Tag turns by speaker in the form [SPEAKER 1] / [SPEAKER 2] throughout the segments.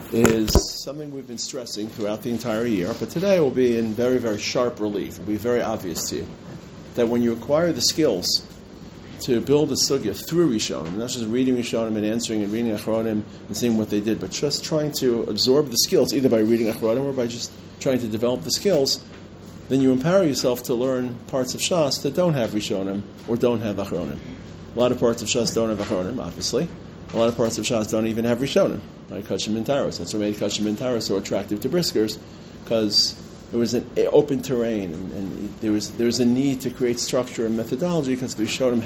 [SPEAKER 1] is something we've been stressing throughout the entire year, but today it will be in very, very sharp relief. It will be very obvious to you that when you acquire the skills to build a sugya through Rishonim, not just reading Rishonim and answering and reading Achronim and seeing what they did, but just trying to absorb the skills, either by reading Achronim or by just trying to develop the skills, then you empower yourself to learn parts of Shas that don't have Rishonim or don't have Achronim. A lot of parts of Shas don't have Achronim, obviously. A lot of parts of Shas don't even have Rishonim, like Kachim and Taros. That's what made Kachim and Taros so attractive to briskers, because there was an open terrain, and there was a need to create structure and methodology because the Rishonim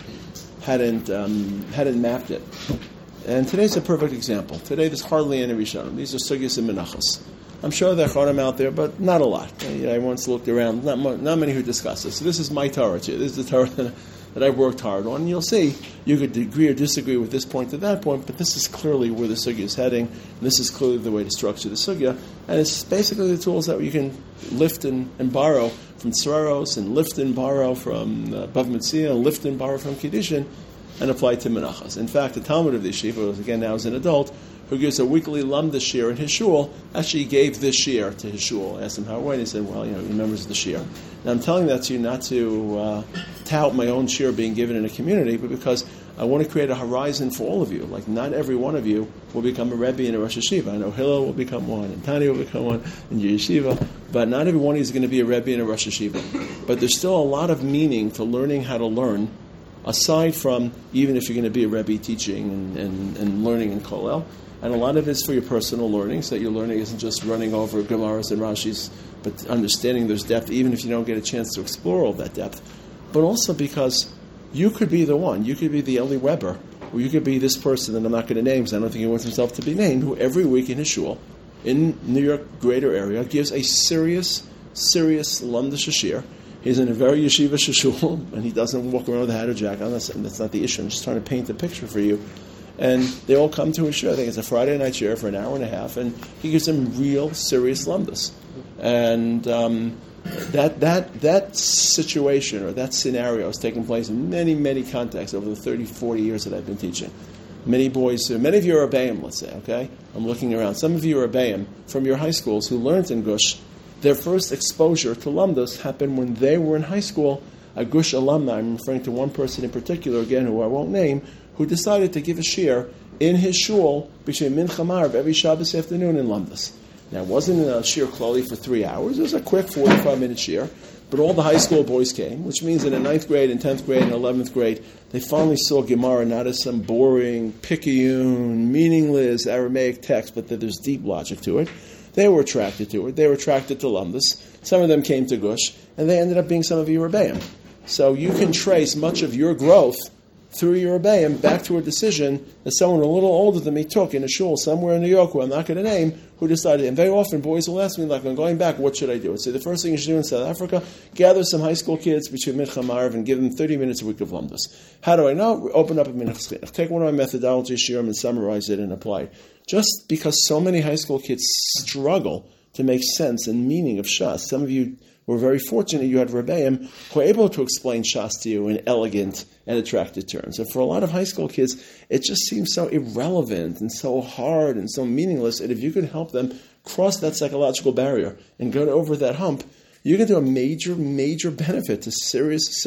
[SPEAKER 1] hadn't mapped it. And today's a perfect example. Today there's hardly any Rishonim. These are Sugyas and Menachos. I'm sure there are Achronim out there, but not a lot. I once looked around, not many who discuss this. So this is my Torah too. This is the Torah that I've worked hard on. And you'll see, you could agree or disagree with this point to that point, but this is clearly where the sugya is heading, and this is clearly the way to structure the sugya, and it's basically the tools that you can lift and borrow from Tsaros, and lift and borrow from Bav Metzia, and lift and borrow from Kiddushin, and apply to Menachos. In fact, the Talmud of the Yeshiva, again now as an adult, who gives a weekly Lamda shir in his shul, actually gave this shir to his shul. I asked him how it went. He said, well, he remembers the shir. Now, I'm telling that to you not to tout my own shir being given in a community, but because I want to create a horizon for all of you. Like, not every one of you will become a Rebbe and a Rosh Yeshiva. I know Hillel will become one, and Tani will become one, and your Yeshiva, but not every one of you is going to be a Rebbe and a Rosh Yeshiva. But there's still a lot of meaning to learning how to learn, aside from even if you're going to be a Rebbe teaching and learning in Kollel. And a lot of it is for your personal learning, so that your learning isn't just running over Gemaras and Rashis, but understanding there's depth, even if you don't get a chance to explore all that depth. But also because you could be the one. You could be the Eli Weber, or you could be this person that I'm not going to name, because I don't think he wants himself to be named, who every week in his shul, in New York greater area, gives a serious Lamda Shashir. He's in a very yeshiva shul, and he doesn't walk around with a hat or jacket. That's not the issue. I'm just trying to paint a picture for you. And they all come to his shir. I think it's a Friday night shir for an hour and a half, and he gives them real, serious lamdas. And that situation or that scenario has taken place in many, many contexts over the 30, 40 years that I've been teaching. Many boys, many of you are Rebbeim, let's say, okay? I'm looking around. Some of you are Rebbeim from your high schools who learned in Gush. Their first exposure to lamdas happened when they were in high school. A Gush alumni, I'm referring to one person in particular, again, who I won't name, who decided to give a shir in his shul between Mincha Marv every Shabbos afternoon in Lamdas. Now, it wasn't a shir klali for 3 hours. It was a quick 45-minute shir. But all the high school boys came, which means that in 9th grade and 10th grade and 11th grade, they finally saw Gemara not as some boring, picayune, meaningless Aramaic text, but that there's deep logic to it. They were attracted to it. They were attracted to Lamdas. Some of them came to Gush, and they ended up being some of your Rebbeim. So you can trace much of your growth through your Rebbeim back to a decision that someone a little older than me took in a shul somewhere in New York, who I'm not going to name, who decided. And very often boys will ask me, like, I'm going back, what should I do? I'd say the first thing you should do in South Africa, gather some high school kids between Mincha Marv and give them 30 minutes a week of Lamdas. How do I know? Open up a Mincha Chinuch. Take one of my methodologies, shirim, and summarize it and apply it. Just because so many high school kids struggle to make sense and meaning of Shas. Some of you were very fortunate you had Rebbeim who were able to explain Shas to you in elegant and attractive terms. And for a lot of high school kids, it just seems so irrelevant and so hard and so meaningless. And if you could help them cross that psychological barrier and go over that hump, you can do a major, major benefit to serious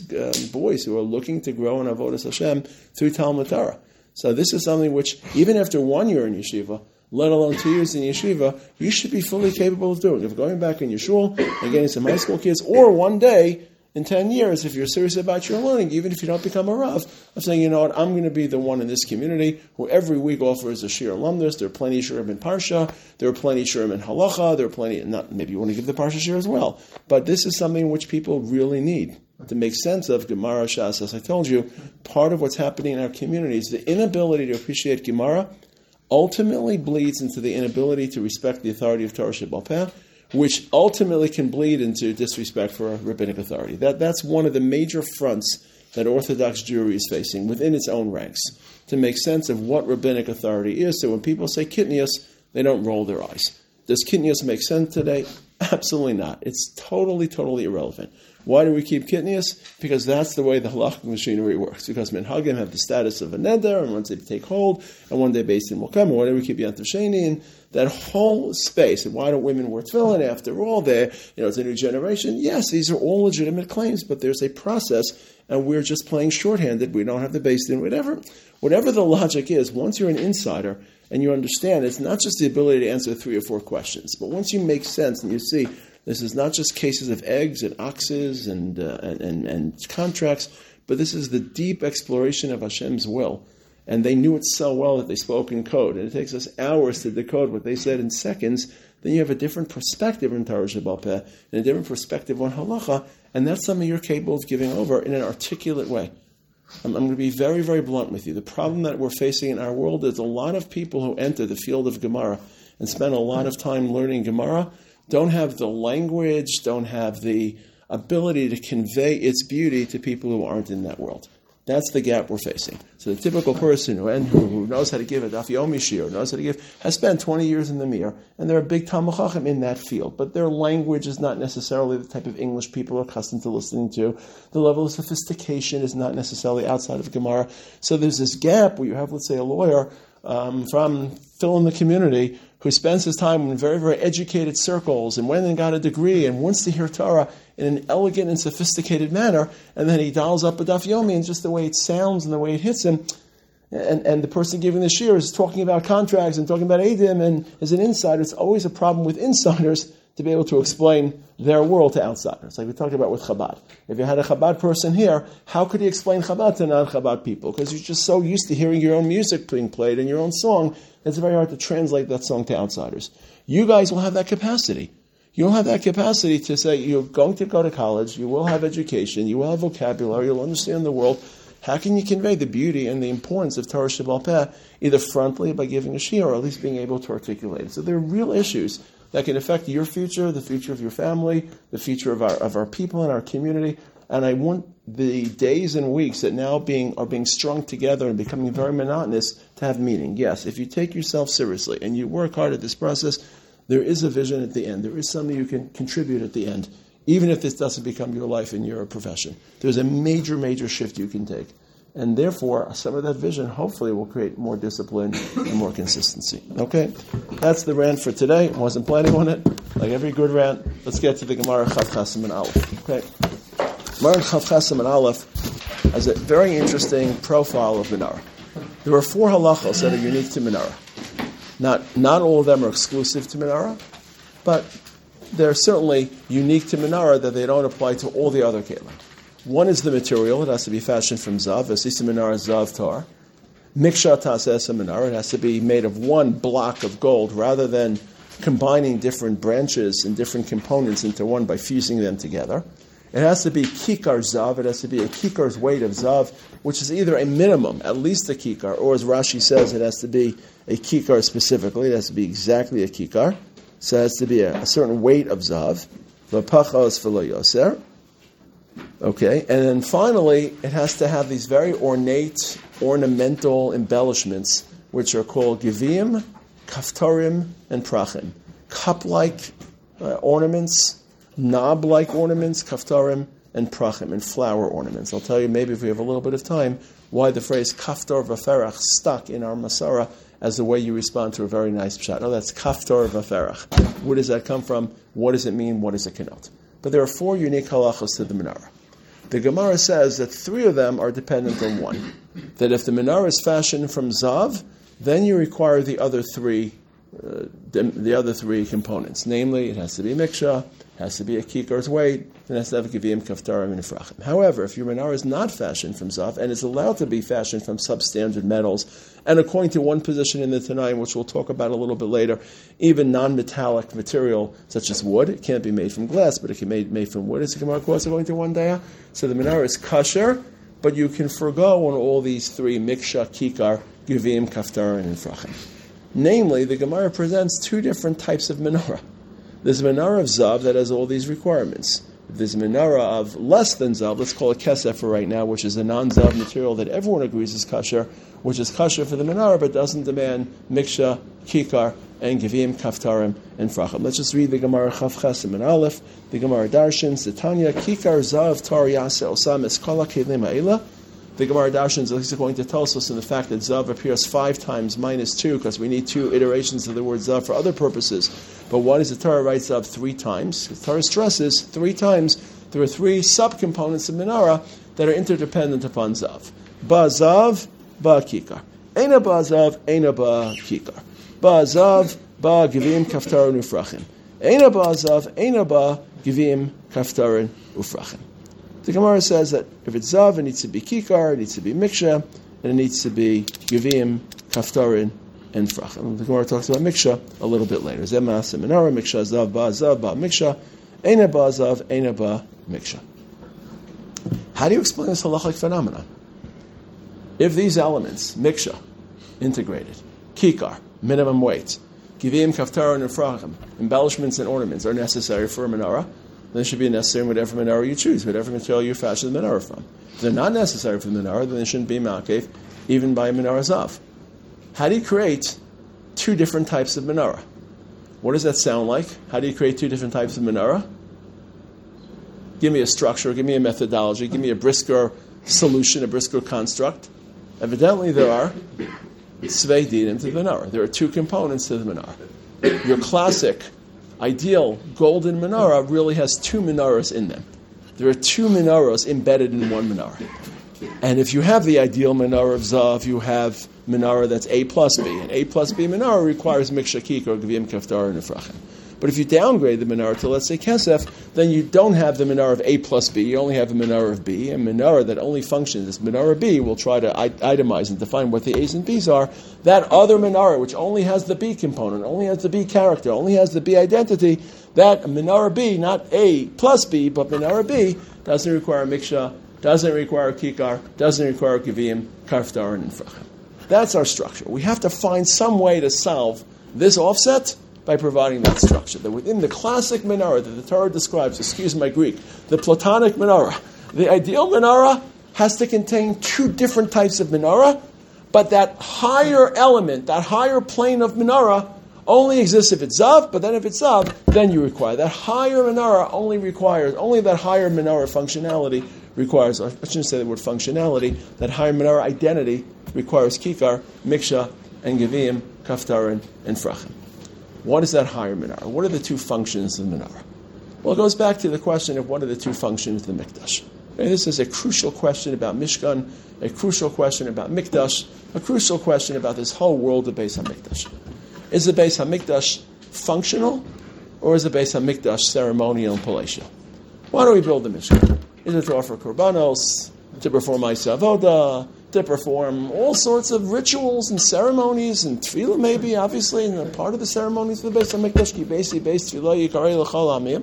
[SPEAKER 1] boys who are looking to grow in Avodas Hashem through Talmud Torah. So this is something which, even after 1 year in yeshiva, let alone 2 years in yeshiva, you should be fully capable of doing. If going back in your shul and getting some high school kids, or one day in 10 years, if you're serious about your learning, even if you don't become a Rav, of saying, you know what, I'm going to be the one in this community who every week offers a shir alumnus. There are plenty of shirim in Parsha. There are plenty of shirim in Halacha. There are plenty, maybe you want to give the Parsha shir as well. But this is something which people really need to make sense of Gemara Shas. As I told you, part of what's happening in our community is the inability to appreciate Gemara ultimately bleeds into the inability to respect the authority of Torah Sheba'al Peh, which ultimately can bleed into disrespect for rabbinic authority. That's one of the major fronts that Orthodox Jewry is facing within its own ranks, to make sense of what rabbinic authority is. So when people say kitnius, they don't roll their eyes. Does kitnius make sense today? Absolutely not. It's totally, totally irrelevant. Why do we keep kitnius? Because that's the way the halachic machinery works. Because minhagim have the status of a neder, and once they take hold, and one day Beis Din will come, and why do we keep Yantav Sheni? And that whole space, and why don't women wear tefillin? After all, it's a new generation. Yes, these are all legitimate claims, but there's a process, and we're just playing shorthanded. We don't have the Beis Din, whatever the logic is. Once you're an insider and you understand, it's not just the ability to answer 3 or 4 questions, but once you make sense and you see this is not just cases of eggs and oxes and contracts, but this is the deep exploration of Hashem's will. And they knew it so well that they spoke in code. And it takes us hours to decode what they said in seconds. Then you have a different perspective on Torah Sheba'al Peh and a different perspective on halacha. And that's something you're capable of giving over in an articulate way. I'm going to be very, very blunt with you. The problem that we're facing in our world is a lot of people who enter the field of Gemara and spend a lot of time learning Gemara don't have the language, don't have the ability to convey its beauty to people who aren't in that world. That's the gap we're facing. So the typical person who knows how to give a Daf Yomi Shir, knows how to give, has spent 20 years in the Mir, and they're a big Talmid Chacham in that field. But their language is not necessarily the type of English people are accustomed to listening to. The level of sophistication is not necessarily outside of Gemara. So there's this gap where you have, let's say, a lawyer from Phil in the community who spends his time in very, very educated circles and went and got a degree and wants to hear Torah in an elegant and sophisticated manner, and then he dials up a Daf Yomi, and just the way it sounds and the way it hits him, and the person giving the shir is talking about contracts and talking about Eidim, and as an insider, it's always a problem with insiders to be able to explain their world to outsiders, like we talked about with Chabad. If you had a Chabad person here, how could he explain Chabad to non-Chabad people? Because you're just so used to hearing your own music being played and your own song, it's very hard to translate that song to outsiders. You guys will have that capacity. You'll have that capacity to say, you're going to go to college, you will have education, you will have vocabulary, you'll understand the world. How can you convey the beauty and the importance of Torah Sheba'al Peh, either frontally by giving a shiur, or at least being able to articulate it? So there are real issues that can affect your future, the future of your family, the future of our people and our community. And I want the days and weeks that now are being strung together and becoming very monotonous to have meaning. Yes, if you take yourself seriously and you work hard at this process, there is a vision at the end. There is something you can contribute at the end, even if this doesn't become your life and your profession. There's a major, major shift you can take. And therefore, some of that vision hopefully will create more discipline and more consistency. Okay? That's the rant for today. I wasn't planning on it. Like every good rant, let's get to the Gemara Chav Chasam and Aleph. Okay? Gemara Chav Chasam and Aleph has a very interesting profile of menorah. There are 4 halachos that are unique to menorah. Not all of them are exclusive to menorah, but they're certainly unique to menorah that they don't apply to all the other kelim. One is the material. It has to be fashioned from zav. Asisa menorah zav tar. Miksha tasesa menorah. It has to be made of one block of gold rather than combining different branches and different components into one by fusing them together. It has to be kikar zav. It has to be a kikar's weight of zav, which is either a minimum, at least a kikar, or as Rashi says, it has to be a kikar specifically. It has to be exactly a kikar. So it has to be a certain weight of zav. V'pachos v'lo yoser. Okay, and then finally, it has to have these very ornate, ornamental embellishments, which are called givim, kaftarim, and prachim. Cup-like ornaments, knob-like ornaments, kaftarim, and prachim, and flower ornaments. I'll tell you, maybe if we have a little bit of time, why the phrase kaftar v'ferach stuck in our Masara as the way you respond to a very nice pshat. Oh, that's kaftar v'ferach. Where does that come from? What does it mean? What does it connote? But there are 4 unique halachos to the menorah. The Gemara says that 3 of them are dependent on one. That if the menorah is fashioned from zav, then you require the other 3 components. Namely, it has to be miksha, it has to be a kikar's weight, and it has to have givim, kaftarim, and frachim. However, if your menorah is not fashioned from zav, and is allowed to be fashioned from substandard metals, and according to one position in the Tanaim, which we'll talk about a little bit later, even non-metallic material such as wood, it can't be made from glass, but it can be made from wood, as the Gemara quotes according to one daya. So the menorah is kosher, but you can forgo on all these 3, miksha, kikar, givim, kaftarim, and frachim. Namely, the Gemara presents 2 different types of menorah. There's a menorah of zav that has all these requirements. If there's a menorah of less than zav, let's call it kesef for right now, which is a non-zav material that everyone agrees is kosher, which is kosher for the menorah, but doesn't demand miksha, kikar, and Givim, Kaftarim, and Frachim. Let's just read the Gemara Chav Chesim and Aleph. The Gemara Darshins, the Tanya, Kikar Zav Tar Yase Osam Eskala Kelim Ha'ila. The Gemara Darshins is going to tell us in the fact that Zav appears 5 times minus 2, because we need 2 iterations of the word Zav for other purposes. But why does the Torah write Zav 3 times? The Torah stresses 3 times there are 3 subcomponents of menorah that are interdependent upon Zav. Ba Zav, Ba Kikar. Eina Ba Zav, Eina Ba Kikar. Ba Zav, Ba Givim, Kaftarin, Ufrachim. Eina Ba Zav, Eina Ba Givim, Kaftarin, Ufrachim. The Gemara says that if it's Zav, it needs to be Kikar, it needs to be Miksha, and it needs to be Givim, Kaftarin, and Frachim. The Gemara talks about Miksha a little bit later. Zema Seminara, Miksha, Zav, Ba, Miksha, Eina Ba Zav, Eina Ba Miksha. How do you explain this halachic phenomenon? If these elements, Miksha, integrated, Kikar, minimum weight, Givim, Kaftarin, and Frachim, embellishments and ornaments are necessary for a menorah, then it should be necessary in whatever menorah you choose, whatever material you fashion the menorah from. If they're not necessary for the menorah, then they shouldn't be ma'akev, even by a menorah zav. How do you create 2 different types of menorah? What does that sound like? How do you create 2 different types of menorah? Give me a structure, give me a methodology, give me a Brisker solution, a Brisker construct. Evidently there are Tzvei Dinim to the menorah. There are 2 components to the menorah. Your classic, ideal, golden menorah really has 2 menorahs in them. There are 2 menorahs embedded in one menorah. And if you have the ideal menorah of Zav, you have menorah that's A plus B. And A plus B menorah requires Miksha Kikar or Givim Kaftar and Efrachim. But if you downgrade the menorah to, let's say, Kesef, then you don't have the menorah of A plus B, you only have a menorah of B. A menorah that only functions as menorah B, we'll try to itemize and define what the A's and B's are. That other menorah, which only has the B component, only has the B character, only has the B identity, that menorah B, not A plus B, but menorah B, doesn't require Miksha, doesn't require Kikar, doesn't require Givim, Kaftar, and Frachim. That's our structure. We have to find some way to solve this offset by providing that structure. That within the classic menorah that the Torah describes, excuse my Greek, the Platonic menorah, the ideal menorah has to contain 2 different types of menorah, but that higher element, that higher plane of menorah only exists if it's Zav, but then if it's Zav, then you require. That higher menorah only that higher menorah functionality requires, I shouldn't say the word functionality, that higher menorah identity requires Kikar, Miksha, and Givim, Kaftarin, and Frachim. What is that higher menorah? What are the 2 functions of the menorah? Well, it goes back to the question of what are the 2 functions of the Mikdash. And this is a crucial question about Mishkan, a crucial question about Mikdash, a crucial question about this whole world of Beis HaMikdash. Is the Beis HaMikdash functional, or is the Beis HaMikdash ceremonial and palatial? Why do we build the Mishkan? Is it to offer korbanos, to perform Ma'aseh Avodah, to perform all sorts of rituals and ceremonies, and tefillah maybe, obviously, and part of the ceremonies of the Beis HaMikdash, ki beisi beis tefillah yikarei l'chol amim.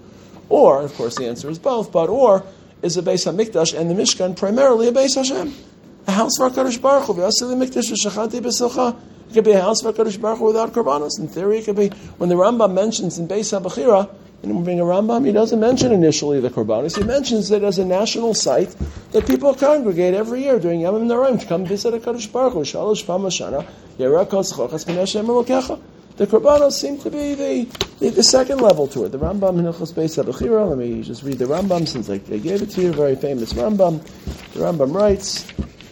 [SPEAKER 1] Or, of course, the answer is both, but or is the Beis HaMikdash and the Mishkan primarily a Beis Hashem? A house for HaKadosh Baruch Hu, v'yaseh mikdash v'shachanti b'silcha. It could be a house for HaKadosh Baruch Hu without korbanos. In theory, it could be, when the Rambam mentions in Beis HaBechira, and being a Rambam, he doesn't mention initially the korbanos. He mentions it as a national site that people congregate every year during Yom Noraim to come visit HaKadosh Baruch Hu. Shalosh pam hashana, yerah kol tzchochas min Hashem elokecha. The korbanos seem to be the second level to it. The Rambam in Hilchos Beis HaBechira, let me just read the Rambam since I gave it to you, very famous Rambam. The Rambam writes,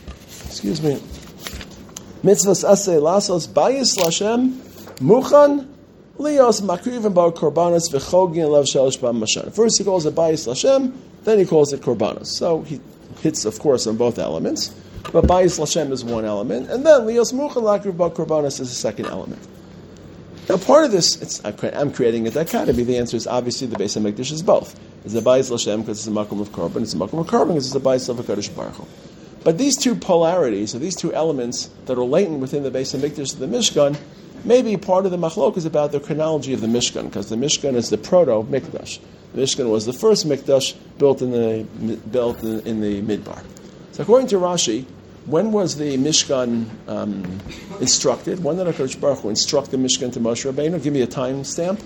[SPEAKER 1] Mitzvahs aseh lasos bayis Lashem muchan lios makriv bar korbanos v'chogin lev shalosh pam hashana. First he calls it bayis Lashem, then he calls it korbanos. So he hits, of course, on both elements. But bayis Lashem is one element, and then lios muchan lakriv bar korbanos is the second element. Now, part of this, I'm creating a dichotomy. The answer is obviously the Beis HaMikdash is both. It's a Bayis Lashem because it's a Makom of Korban. It's a Makom of Korban because it's a Bayis of HaKadosh Baruch Hu. But these 2 polarities, or these 2 elements that are latent within the Beis HaMikdash of the Mishkan, may be part of the machlok is about the chronology of the Mishkan, because the Mishkan is the proto-Mikdash. The Mishkan was the first Mikdash built in the Midbar. So according to Rashi, when was the Mishkan instructed? When did HaKadosh Baruch Hu instruct the Mishkan to Moshe Rabbeinu? Give me a time stamp.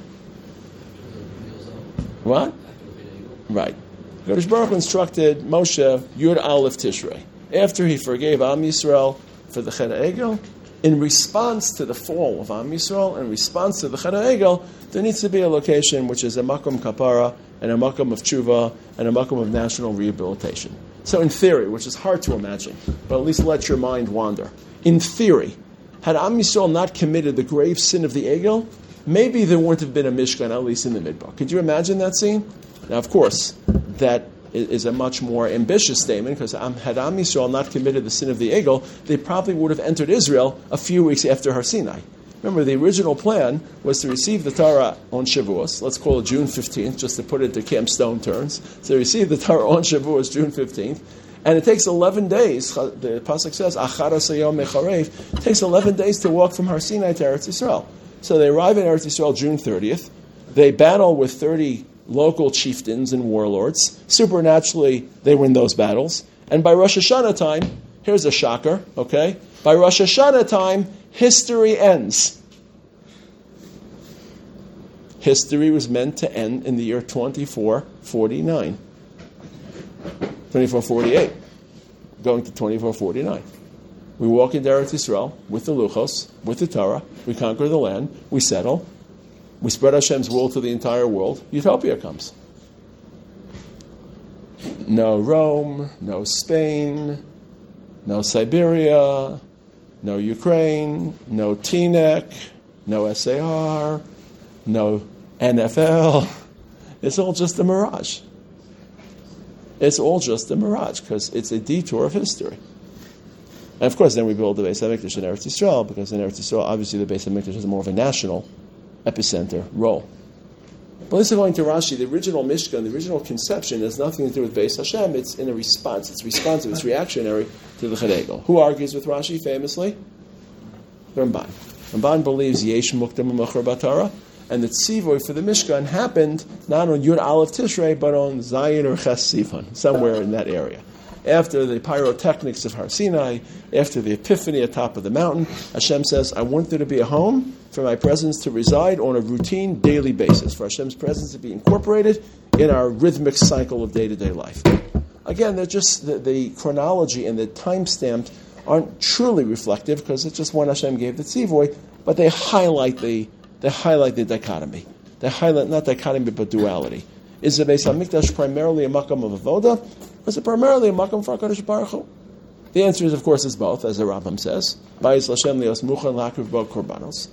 [SPEAKER 1] What? Right. HaKadosh Baruch Hu instructed Moshe Yud Aleph Tishrei. After he forgave Am Yisrael for the Chet HaEgel, In response to the fall of Am Yisrael, in response to the Chet HaEgel, there needs to be a location which is a makom kapara and a makom of tshuva and a makom of national rehabilitation. So in theory, which is hard to imagine, but at least let your mind wander. In theory, had Am Yisrael not committed the grave sin of the Egel, maybe there wouldn't have been a Mishkan, at least in the Midbar. Could you imagine that scene? Now, of course, that is a much more ambitious statement, because had Am Yisrael not committed the sin of the Egel, they probably would have entered Israel a few weeks after Har Sinai. Remember, the original plan was to receive the Torah on Shavuos. Let's call it June 15th, just to put it to Camp Stone terms. So receive the Torah on Shavuos, June 15th. And it takes 11 days, the Pasuk says, Achara Sayom Mecharev, it takes 11 days to walk from Har Sinai to Eretz Yisrael. So they arrive in Eretz Yisrael June 30th. They battle with 30 local chieftains and warlords. Supernaturally, they win those battles. And by Rosh Hashanah time, here's a shocker, okay? By Rosh Hashanah time, history ends. History was meant to end in the year 2449. 2448. Going to 2449. We walk into Eretz Yisrael with the Luchos, with the Torah. We conquer the land. We settle. We spread Hashem's will to the entire world. Utopia comes. No Rome, no Spain, no Siberia, no Ukraine, no TNEC, no SAR, no NFL. It's all just a mirage. It's all just a mirage because it's a detour of history. And of course, then we build the Beis HaMikdash in Eretz Yisrael, because in Eretz Yisrael, obviously, the Beis HaMikdash is more of a national epicenter role. But this is going to Rashi. The original Mishkan, the original conception, has nothing to do with Beis Hashem. It's in a response. It's responsive. It's reactionary to the Chet HaEgel. Who argues with Rashi famously? Ramban. Ramban believes Yesh Muktam U'Machar B'Torah, and the tzivoy for the Mishkan happened not on Yud Aleph Tishrei, but on Zayin or Ches Sivan, somewhere in that area. After the pyrotechnics of Har Sinai, after the epiphany atop of the mountain, Hashem says, I want there to be a home for my presence to reside on a routine daily basis, for Hashem's presence to be incorporated in our rhythmic cycle of day-to-day life. Again, they're just the chronology and the timestamp aren't truly reflective, because it's just when Hashem gave the tzivoy, but they highlight the dichotomy. They highlight not dichotomy but duality. Is the Beis HaMikdash primarily a makam of avoda? Or is it primarily a makam for HaKadosh Baruch Hu? The answer is, of course, is both, as the Rambam says. Bayis Lashem lios muchan l'akriv bo korbanos.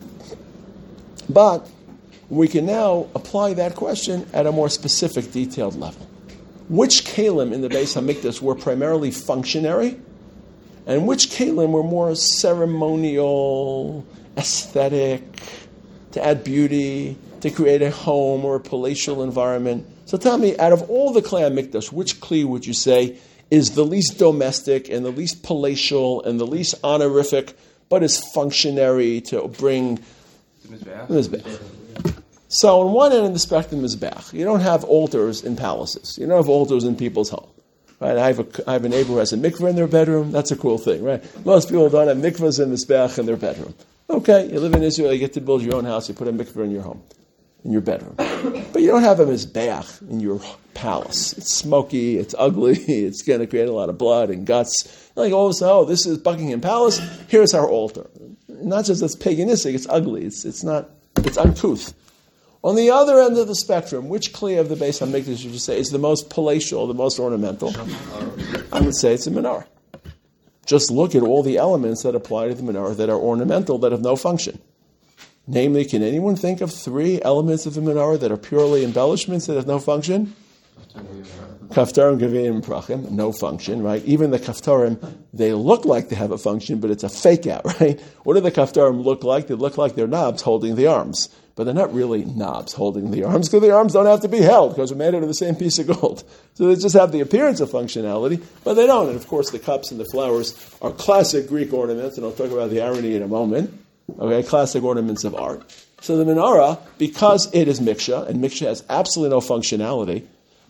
[SPEAKER 1] But we can now apply that question at a more specific, detailed level. Which kalim in the Beis HaMikdash were primarily functionary, and which kalim were more ceremonial, aesthetic, to add beauty, to create a home or a palatial environment? So tell me, out of all the Klei HaMikdash, which Kli would you say is the least domestic and the least palatial and the least honorific, but is functionary to bring the Mizbeach? So on one end of the spectrum is Mizbeach. You don't have altars in palaces. You don't have altars in people's home. Right? I have a neighbor who has a mikveh in their bedroom. That's a cool thing, right? Most people don't have mikvahs and Mizbeach in their bedroom. Okay, you live in Israel, you get to build your own house, you put a mikveh in your home, in your bedroom. But you don't have a mizbeach in your palace. It's smoky, it's ugly, it's going to create a lot of blood and guts. Like, all of a sudden, this is Buckingham Palace, here's our altar. Not just it's paganistic, it's ugly, it's uncouth. On the other end of the spectrum, which Kli of the Beis HaMikdash would you say is the most palatial, the most ornamental? I would say it's a menorah. Just look at all the elements that apply to the menorah that are ornamental, that have no function. Namely, can anyone think of 3 elements of the menorah that are purely embellishments that have no function? Kaftarim, Gavim, and Prachim, no function, right? Even the Kaftarim, they look like they have a function, but it's a fake out, right? What do the Kaftarim look like? They look like they're knobs holding the arms. But they're not really knobs holding the arms, because the arms don't have to be held, because they're made out of the same piece of gold. So they just have the appearance of functionality, but they don't. And of course, the cups and the flowers are classic Greek ornaments, and I'll talk about the irony in a moment. Okay, classic ornaments of art. So the menorah, because it is miksha, and miksha has absolutely no functionality,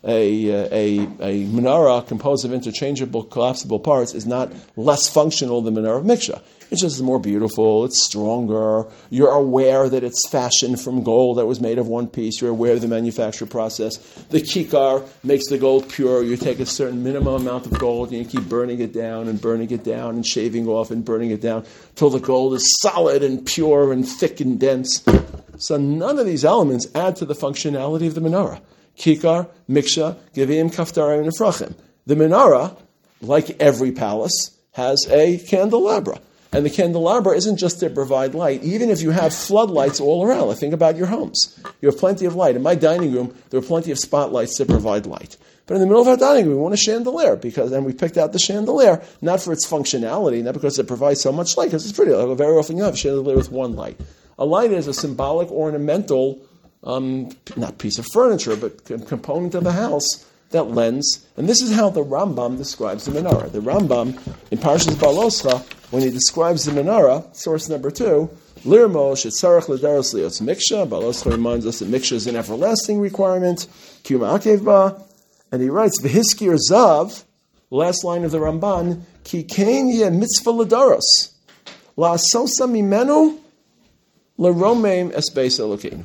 [SPEAKER 1] a menorah composed of interchangeable, collapsible parts is not less functional than the menorah of Miksha. It's just more beautiful, it's stronger, you're aware that it's fashioned from gold that was made of one piece, you're aware of the manufacture process. The kikar makes the gold pure, you take a certain minimum amount of gold and you keep burning it down and shaving off and burning it down till the gold is solid and pure and thick and dense. So none of these elements add to the functionality of the menorah. Kikar, Miksha, Gevim, Kaftarim, and Efrachim. The menorah, like every palace, has a candelabra. And the candelabra isn't just to provide light. Even if you have floodlights all around, think about your homes. You have plenty of light. In my dining room, there are plenty of spotlights to provide light. But in the middle of our dining room, we want a chandelier, and we picked out the chandelier, not for its functionality, not because it provides so much light, because it's pretty. Very often you have a chandelier with one light. A light is a symbolic, ornamental, not piece of furniture, but component of the house that lends. And this is how the Rambam describes the menorah. The Rambam, in Parshas Baloscha, when he describes the menorah, source number 2, Lirmo shetzarach l'daros lios miksha. Baloscha reminds us that miksha is an everlasting requirement. Kiyum akev ba. And he writes, V'hiskir zav, last line of the Ramban, ki kein ye mitzvah l'daros. La'asosa mimenu l'romeim es beis Elokeinu.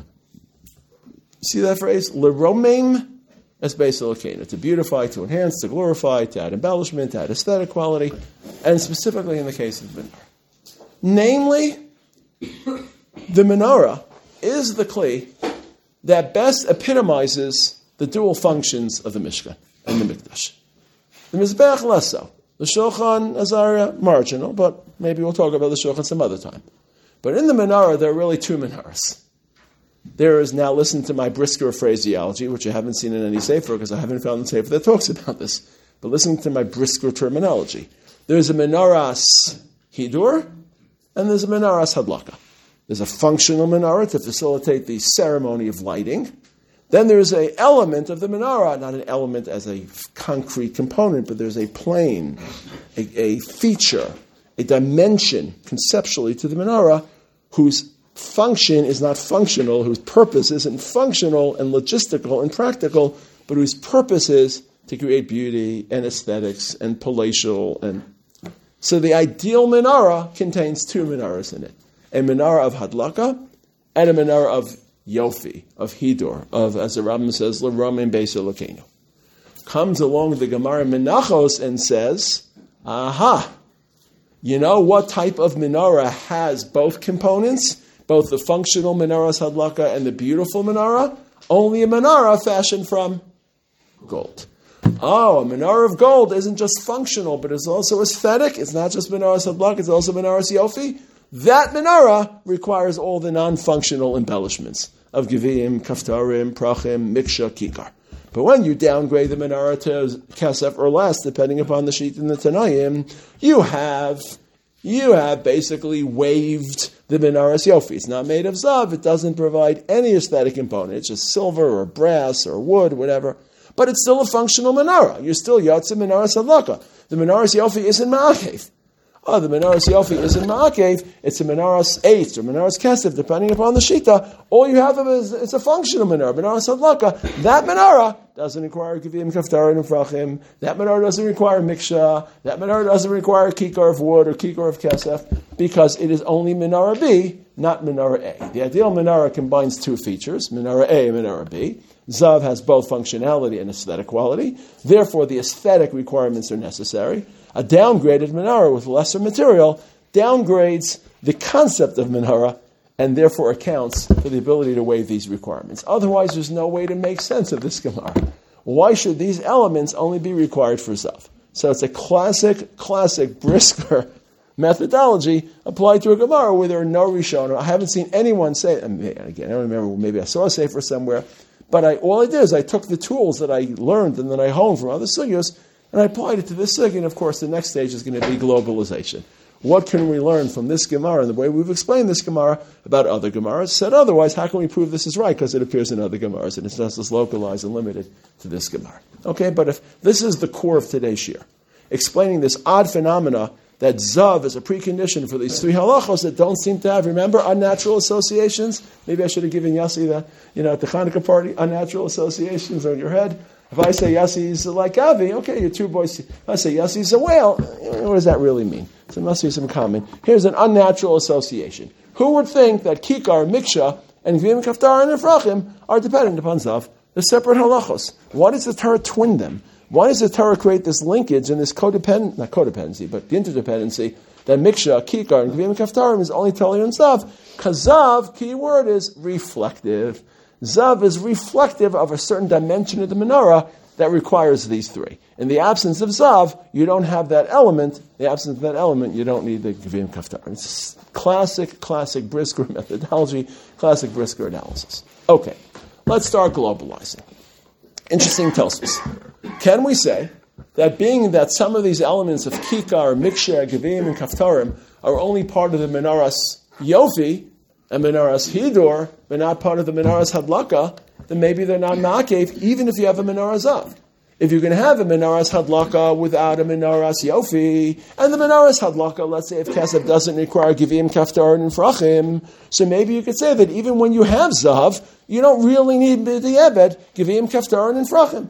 [SPEAKER 1] See that phrase? L'romeim es beis Elokeinu. To beautify, to enhance, to glorify, to add embellishment, to add aesthetic quality, and specifically in the case of the menorah. Namely, the menorah is the kli that best epitomizes the dual functions of the Mishkan and the Mikdash. The Mizbeach less so. The Shulchan Azariah, marginal, but maybe we'll talk about the Shulchan some other time. But in the menorah, there are really two menorahs. There is, now listen to my brisker phraseology, which I haven't seen in any sefer, because I haven't found a sefer that talks about this. But listen to my brisker terminology. There's a menorahs hidur, and there's a menorahs hadlaka. There's a functional menorah to facilitate the ceremony of lighting. Then there's an element of the menorah, not an element as a concrete component, but there's a plane, a feature, a dimension conceptually to the menorah whose function is not functional, whose purpose isn't functional and logistical and practical, but whose purpose is to create beauty and aesthetics and palatial. And so the ideal menorah contains two menorahs in it. A menorah of hadlaka and a menorah of yofi, of hidur, of, as the Rambam says, l'romeim beis Elokeinu. Comes along the Gemara Menachos and says, aha, you know what type of menorah has both components? Both the functional menorah hadlaka and the beautiful menorah? Only a menorah fashioned from gold. Oh, a menorah of gold isn't just functional, but it's also aesthetic. It's not just menorah hadlaka, it's also menorah yofi. That menorah requires all the non-functional embellishments of gevim, kaftarim, prachim, miksha, kikar. But when you downgrade the menorah to kesef or less, depending upon the sheet in the Tanaim, you have basically waived the menorah's yofi. It's not made of zav. It doesn't provide any aesthetic component. It's just silver or brass or wood, whatever. But it's still a functional menorah. You're still yotze menorah's hadlaka. The menorah's yofi isn't ma'akev. Oh, the menorah's yofi isn't ma'akev. It's a menorah's eitz or menorah's kesef, depending upon the shita. All you have is it's a functional menorah, menorah's hadlaka. That menorah doesn't require gevim, kaftarim, and frachim. That menorah doesn't require miksha. That menorah doesn't require kikar of wood or kikar of kesef, because it is only menorah B, not menorah A. The ideal menorah combines two features, menorah A and menorah B. Zav has both functionality and aesthetic quality. Therefore, the aesthetic requirements are necessary. A downgraded menorah with lesser material downgrades the concept of menorah and therefore accounts for the ability to waive these requirements. Otherwise, there's no way to make sense of this Gemara. Why should these elements only be required for Zav? So it's a classic brisker methodology applied to a Gemara where there are no Rishonim. I haven't seen anyone say, and again, I don't remember, maybe I saw a sefer somewhere, but all I did is I took the tools that I learned and then I honed from other sugyos, and I applied it to this sugi, and of course the next stage is going to be globalization. What can we learn from this Gemara and the way we've explained this Gemara about other Gemaras? Said otherwise, how can we prove this is right? Because it appears in other Gemaras, and it's not just localized and limited to this Gemara. Okay, but if this is the core of today's shir, explaining this odd phenomena that Zav is a precondition for these three halachos that don't seem to have, remember, unnatural associations? Maybe I should have given Yossi that, at the Hanukkah party, unnatural associations on your head. If I say Yossi is like Avi, okay, your two boys. If I say Yossi is a whale, what does that really mean? So there must be some common. Here's an unnatural association. Who would think that Kikar, Miksha, and Gvim, Kaftar, and Ephraim are dependent upon Zav? They're separate halachos. Why does the Torah twin them? Why does the Torah create this linkage and this not codependency, but the interdependency, that Miksha, Kikar, and Gvim, Kaftarim is only Talir and Zav? Because Zav, key word, is reflective. Zav is reflective of a certain dimension of the menorah that requires these three. In the absence of Zav, you don't have that element. In the absence of that element, you don't need the Gvim Kaftar. It's classic Brisker methodology, classic Brisker analysis. Okay, let's start globalizing. Interesting Tosfos. Can we say that being that some of these elements of Kikar, Miksha, Gvim, and Kaftarim are only part of the menorah's Yofi, and Menorah's Hidur, but not part of the Menorah's Hadlaka, then maybe they're not Ma'akev, even if you have a Menorah Zav. If you're going to have a Menorah's Hadlaka without a Menorah's Yofi, and the Menorah's Hadlaka, let's say if Kesef doesn't require Givim, Kaftar, and Frachim, so maybe you could say that even when you have Zav, you don't really need the Ebed, Givim, Kaftar, and Frachim.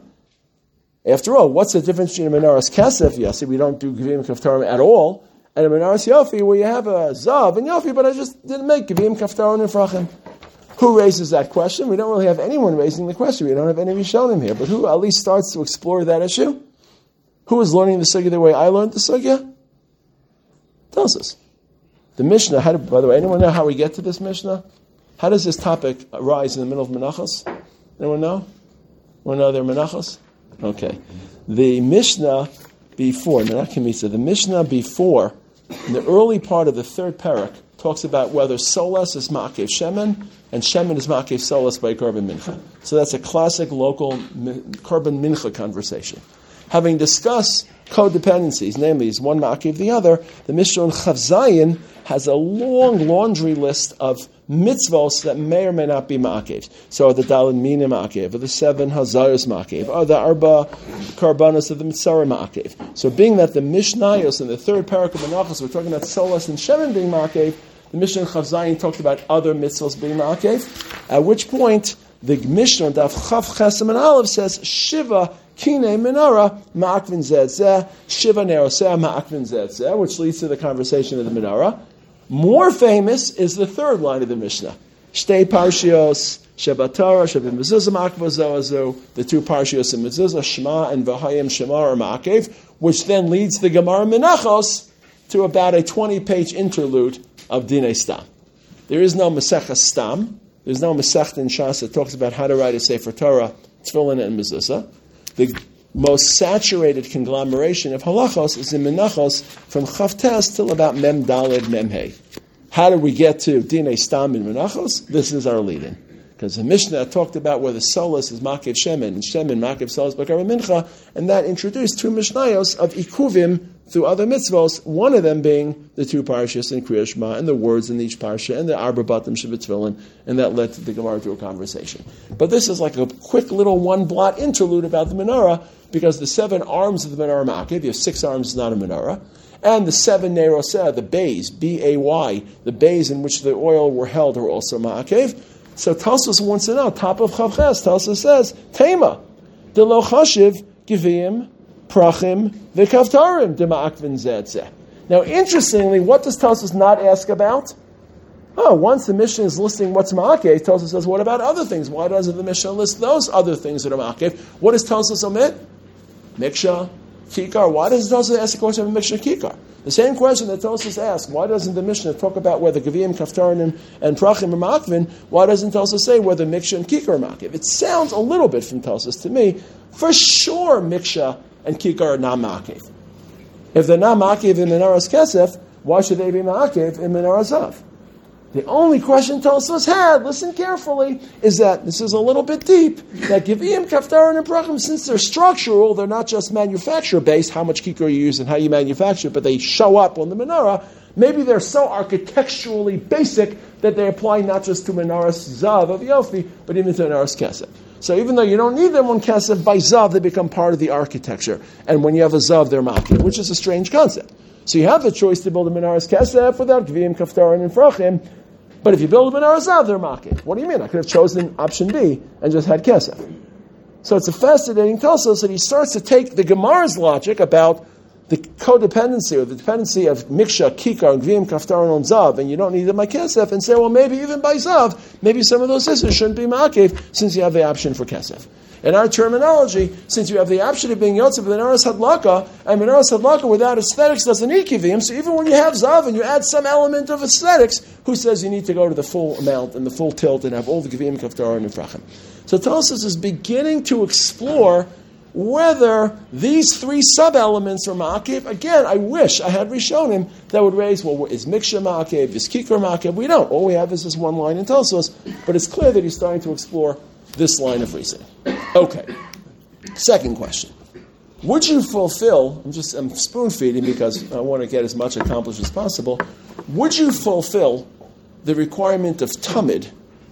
[SPEAKER 1] After all, what's the difference between a Menorah's Kesef? Yes, we don't do Givim, Kaftar at all, and a Menorah's Yofi, where you have a Zav and Yofi, but I just didn't make Givim, Kaftaron, and Frachim. Who raises that question? We don't really have anyone raising the question. We don't have any Rishonim here. But who at least starts to explore that issue? Who is learning the Sugya the way I learned the Sugya? Tells us. The Mishnah, by the way, anyone know how we get to this Mishnah? How does this topic arise in the middle of Menachos? Anyone know? Anyone know they're Menachos? Okay. The Mishnah before, the Mishnah before, in the early part of the third parak, talks about whether Solas is Ma'akev Shemen, and Shemen is Ma'akev Solas by Korban Mincha. So that's a classic local Korban Mincha conversation. Having discussed codependencies, namely is one Ma'akev the other, the Mishnah in Chav Zayin has a long laundry list of mitzvos that may or may not be Ma'akev. So are the Daled Mina Ma'akev, are the 7 Hazaros Ma'akev, are the Arba Karbanos of the Mitzvah Ma'akev. So being that the Mishnayos in the third parak of Menachos, we're talking about Solas and Shemen being Ma'akev, the Mishnah in Chav Zayin talked about other mitzvos being Ma'akev, at which point the Mishnah on Daf Chav Chesem and Aleph says, Shiva Kine Menorah Ma'akvin Zeh, Shiva Neroseh Ma'akvin Zeh, which leads to the conversation of the Menorah. More famous is the third line of the Mishnah. Shtei Parshios, Shebatara, Shebim Mezuzah Ma'akva Zoazu, the two Parshios in Mezuzah, Shema and Vahayim Shema or Ma'akev, which then leads the Gemara Menachos to about a 20-page interlude of Dinei Stam. There is no Masechah Stam. There's no Masechta in Shas that talks about how to write a Sefer Torah, Tefillin, and Mezuzah. The most saturated conglomeration of halachos is in Menachos from Chavtes till about Mem Daled Mem Hey. How do we get to Dinei Stam in Menachos? This is our lead-in. Because the Mishnah talked about where the Solas is Ma'akev Shemen, and Shemen Ma'akev Solas B'Karban Mincha, and that introduced two Mishnayos of Ikuvim through other mitzvos, one of them being the two parshas in Kriya Shema, and the words in each parsha, and the Arba Batim Shabbat and that led to the Gemara to a conversation. But this is like a quick little one-blot interlude about the menorah, because the 7 arms of the menorah Ma'akev, you have 6 arms, is not a menorah, and the 7 Neroseh, the bays, B-A-Y, the bays in which the oil were held are also Ma'akev. So Tosfos wants to know, top of Chavches, Tosfos says, Tema, de lo chashiv, givim, prachim, v'kavtarim, de ma'akvin zeh. Now, interestingly, what does Tosfos not ask about? Once the Mishnah is listing what's Ma'akev, Tosfos says, what about other things? Why doesn't the Mishnah list those other things that are Ma'akev? What does Tosfos omit? Miksha, Kikar. Why does Tosfos ask the question of Miksha, Kikar? The same question that Tosfos asked, why doesn't the Mishnah talk about whether Gavim, Kaftarim, and Prachim are Ma'akvin? Why doesn't Tosfos say whether Miksha and Kikar are Ma'akev? It sounds a little bit from Tosfos to me. For sure, Miksha and Kikar are not Ma'akev. If they're not Ma'akev in Menorah's Kesef, why should they be Ma'akev in Menorah's Zav? The only question Tosfos had, listen carefully, is that, this is a little bit deep, that Givim, Kaftarim, and Prachim, since they're structural, they're not just manufacturer-based, how much Kikar you use and how you manufacture it, but they show up on the menorah, maybe they're so architecturally basic that they apply not just to Menorah's Zav of Yofi, but even to Menorah's Kesef. So even though you don't need them on Kesef, by Zav they become part of the architecture. And when you have a Zav, they're Ma'akev, which is a strange concept. So you have the choice to build a Menorah's Kesef without Givim, Kaftarim, and Prachim, but if you build a Menorah Zav, they're Ma'akev. What do you mean? I could have chosen option B and just had Kesef. So it's a fascinating Tosfos that he starts to take the Gemara's logic about the codependency or the dependency of Miksha, Kikar, Gvim, Kaftar, and Zav, and you don't need it by Kesef, and say, well, maybe even by Zav, maybe some of those issues shouldn't be Ma'akev, since you have the option for Kesef. In our terminology, since you have the option of being Yotzev with Menaras Hadlaka, and Menaras Hadlaka without aesthetics doesn't need Kivim, so even when you have Zav and you add some element of aesthetics, who says you need to go to the full amount and the full tilt and have all the Gvim, Kaftar, and Nefrachim? So Tosfos is beginning to explore whether these three sub-elements are Ma'akev. Again, I wish I had Rishonim that would raise, well, is Miksha Ma'akev, is Kikar Ma'akev? We don't. All we have is this one line in Tosfos, but it's clear that he's starting to explore this line of reasoning. Okay. Second question. Would you fulfill, I'm spoon feeding because I want to get as much accomplished as possible, would you fulfill the requirement of Tamid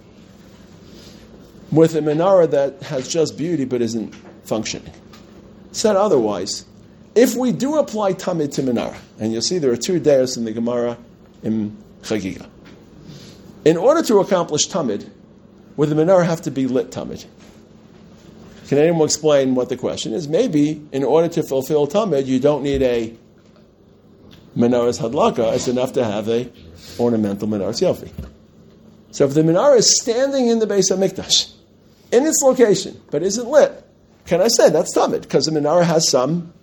[SPEAKER 1] with a menorah that has just beauty but isn't functioning? Said otherwise, if we do apply Tamid to menorah, and you'll see there are two deos in the Gemara in Chagiga, in order to accomplish Tamid, would the menorah have to be lit Tamid? Can anyone explain what the question is? Maybe in order to fulfill Tamid, you don't need a menorah's hadlaka. It's enough to have a ornamental menorah's yofi. So if the menorah is standing in the Beis HaMikdash, in its location, but isn't lit, can I say that's Tamid? Because the menorah has some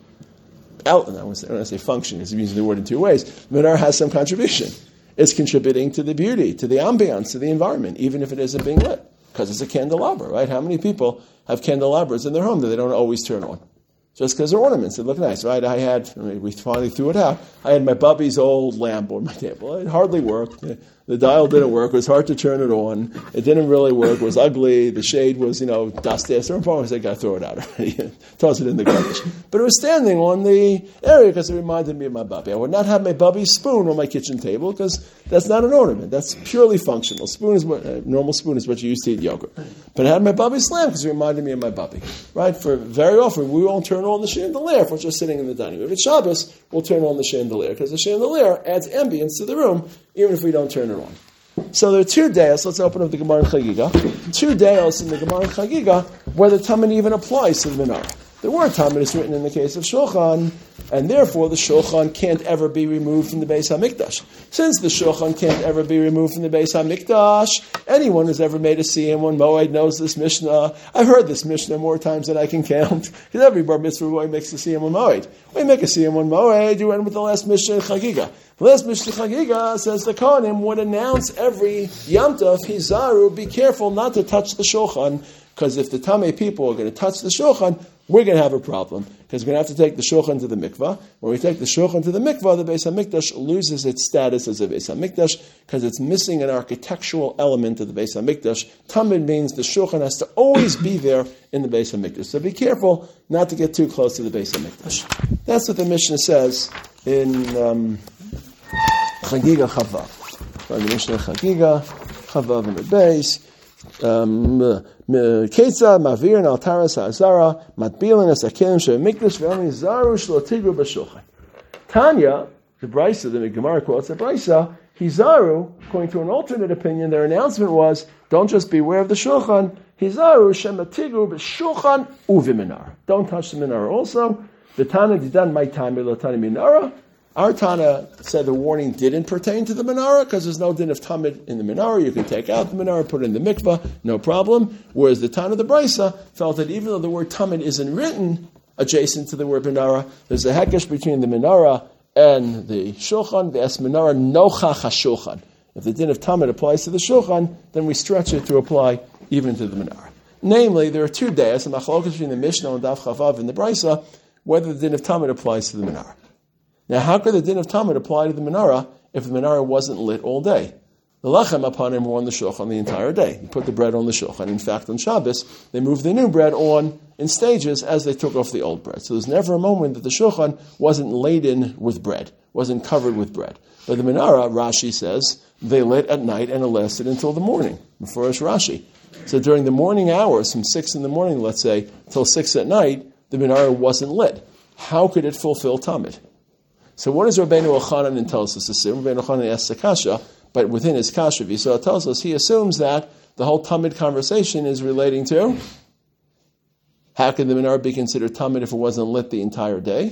[SPEAKER 1] when I say function, because I'm using the word in two ways. The menorah has some contribution. It's contributing to the beauty, to the ambiance, to the environment, even if it isn't being lit, because it's a candelabra, right? How many people have candelabras in their home that they don't always turn on? Just because they're ornaments, they look nice, right? We finally threw it out. I had my Bubby's old lamp on my table. It hardly worked. The dial didn't work. It was hard to turn it on. It didn't really work. It was ugly. The shade was, dusty. At a certain point, I said, I got to throw it out already. Toss it in the garbage. But it was standing on the area because it reminded me of my Bubby. I would not have my Bubby's spoon on my kitchen table because that's not an ornament. That's purely functional. Normal spoon is what you use to eat yogurt. But I had my Bubby's lamp because it reminded me of my Bubby. Right? For very often, we won't turn on the chandelier if we're just sitting in the dining room. If it's Shabbos, we'll turn on the chandelier because the chandelier adds ambience to the room even if we don't turn it on. So there are two deos. Let's open up the Gemara in Chagiga. Two deos in the Gemara in Chagiga where the Tamid even applies to the menorah. The word Tamid is written in the case of Shulchan, and therefore the Shulchan can't ever be removed from the Beis HaMikdash. Since the Shulchan can't ever be removed from the Beis HaMikdash, anyone who's ever made a Siyum on Moed knows this Mishnah. I've heard this Mishnah more times than I can count, because every Bar Mitzvah boy makes a Siyum on Moed. We make a Siyum on Moed, you end with the last Mishnah in Chagiga. The last Mishnah Chagiga says the Kohanim would announce every Yom Tov, Hizaru, be careful not to touch the Shulchan, because if the Tamei people are going to touch the Shulchan, we're going to have a problem, because we're going to have to take the Shulchan to the mikvah. When we take the Shulchan to the mikvah, the Beis HaMikdash loses its status as a Beis HaMikdash, because it's missing an architectural element of the Beis HaMikdash. Tamid means the Shulchan has to always be there in the Beis HaMikdash. So be careful not to get too close to the Beis HaMikdash. That's what the Mishnah says in Chagiga Chavav. The Mishnah Chagiga Chavav in the base. Ketza mavir and altaras ha'azara matbilin as akelim she'mikdash ve'only zaru shlo tigru b'shulchan. Tanya, the Brisa, the Gemara quotes the Brisa, hizaru, according to an alternate opinion, their announcement was, don't just beware of the shulchan, hizaru shematigru b'shulchan u'v'minara. Don't touch the minara also. The Tana didan my time l'tani minara. Our Tana said the warning didn't pertain to the menorah because there's no din of tamid in the menorah. You can take out the menorah, put it in the mikvah, no problem. Whereas the Tana of the Brisa felt that even though the word tamid isn't written adjacent to the word menorah, there's a hekesh between the menorah and the shulchan. The es menorah nochach ha-shulchan. If the din of tamid applies to the shulchan, then we stretch it to apply even to the menorah. Namely, there are two days, a machlokas between the Mishnah and Daf Chavav and the Brisa, whether the din of tamid applies to the menorah. Now, how could the din of Tamid apply to the menorah if the menorah wasn't lit all day? The Lachem upon him were on the shulchan the entire day. He put the bread on the shulchan. In fact, on Shabbos, they moved the new bread on in stages as they took off the old bread. So there's never a moment that the shulchan wasn't laden with bread, wasn't covered with bread. But the menorah, Rashi says, they lit at night and it lasted until the morning, before Rashi. So during the morning hours, from 6 in the morning, let's say, till 6 at night, the menorah wasn't lit. How could it fulfill Tamid? So what does Rabbeinu Elchanan in Tosfos assume? Rabbeinu Elchanan asks a kasha, but within his kasha, Yisrael tells us, he assumes that the whole Tamid conversation is relating to How can the menorah be considered tamid if it wasn't lit the entire day?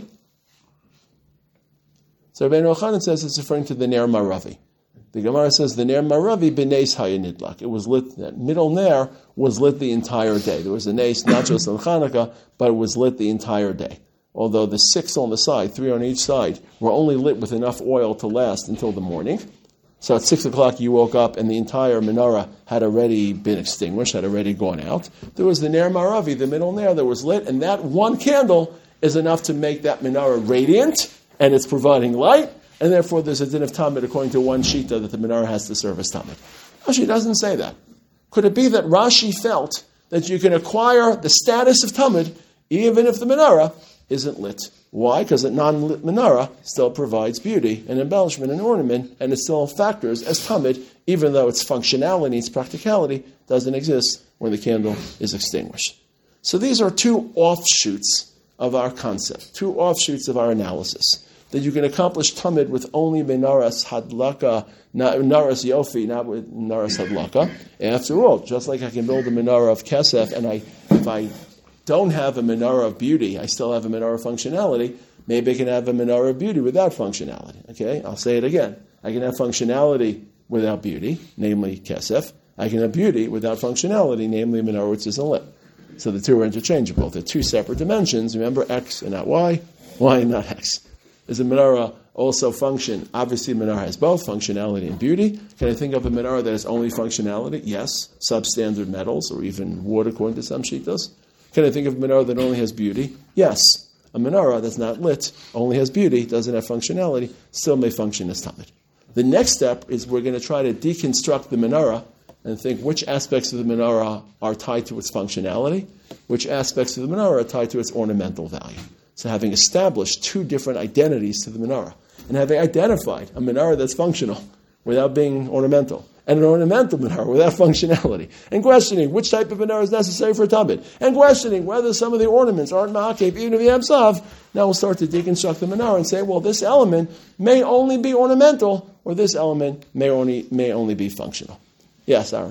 [SPEAKER 1] So Rabbeinu Yochanan says it's referring to the Ner Maravi. The Gemara says the Ner Maravi b'neis hayanidlak. It was lit, that middle Ner was lit the entire day. There was a nes not just on Chanukah, but it was lit the entire day. Although the 6 on the side, 3 on each side, were only lit with enough oil to last until the morning. So at 6 o'clock you woke up and the entire menorah had already been extinguished, had already gone out. There was the Ner Maravi, the middle Ner that was lit, and that one candle is enough to make that menorah radiant, and it's providing light, and therefore there's a din of tamid according to one shita that the menorah has to serve as tamid. Rashi doesn't say that. Could it be that Rashi felt that you can acquire the status of tamid even if the menorah isn't lit? Why? Because a non-lit menorah still provides beauty and embellishment and ornament, and it still factors as tamid, even though its functionality, its practicality, doesn't exist when the candle is extinguished. So these are two offshoots of our concept, two offshoots of our analysis, that you can accomplish tamid with only menaras hadlaka, not menaras yofi, not with menaras hadlaka. After all, just like I can build a menorah of kesef, and if I don't have a menorah of beauty, I still have a menorah of functionality, maybe I can have a menorah of beauty without functionality. Okay, I'll say it again. I can have functionality without beauty, namely kesef. I can have beauty without functionality, namely a menorah which isn't lit. So the two are interchangeable. They're two separate dimensions. Remember, X and not Y, Y and not X. Is a menorah also function? Obviously, a menorah has both functionality and beauty. Can I think of a menorah that has only functionality? Yes. Substandard metals, or even wood, according to some shitas. Can I think of a menorah that only has beauty? Yes. A menorah that's not lit, only has beauty, doesn't have functionality, still may function as tamid. The next step is we're going to try to deconstruct the menorah and think which aspects of the menorah are tied to its functionality, which aspects of the menorah are tied to its ornamental value. So having established two different identities to the menorah, and having identified a menorah that's functional without being ornamental, and an ornamental menorah without functionality, and questioning which type of menorah is necessary for tamid, and questioning whether some of the ornaments aren't ma'akev, even if you have sav, now we'll start to deconstruct the menorah and say, well, this element may only be ornamental, or this element may only be functional. Yes, Aaron.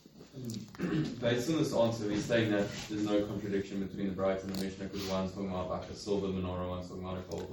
[SPEAKER 2] Based on this answer, he's saying that there's no contradiction between the Bright and the Mishnah because one's talking about like a silver menorah, one's talking about a gold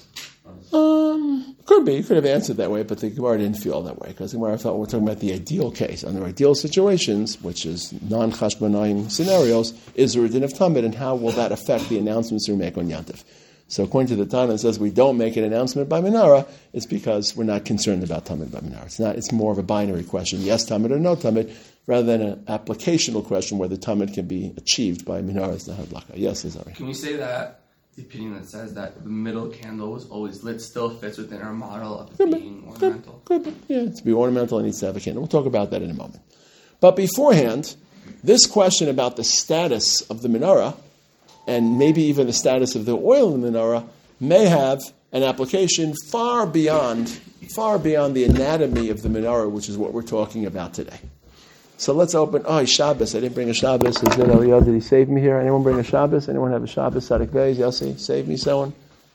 [SPEAKER 2] one.
[SPEAKER 1] Could be. You could have answered that way, but the Gemara didn't feel that way because the Gemara thought we're talking about the ideal case. Under ideal situations, which is non-chashmonayim scenarios, is there a din of tamid, and how will that affect the announcements we make on Yantiv? So according to the Tana, it says we don't make an announcement by menorah. It's because we're not concerned about tamid by menorah. It's more of a binary question: yes tamid or no tamid, rather than an applicational question whether tamid can be achieved by menorahs nahadlaka. Yes, Azari.
[SPEAKER 3] Can we say that the opinion that says that the middle candle was always lit still fits within our model of being ornamental?
[SPEAKER 1] Could be. Yeah, to be ornamental, it needs to have a candle. We'll talk about that in a moment. But beforehand, this question about the status of the menorah, and maybe even the status of the oil in the menorah, may have an application far beyond the anatomy of the menorah, which is what we're talking about today. So let's open. Shabbos. I didn't bring a Shabbos. Did he save me here? Anyone bring a Shabbos? Anyone have a Shabbos? Sadik Beis? Yossi, save me. Someone?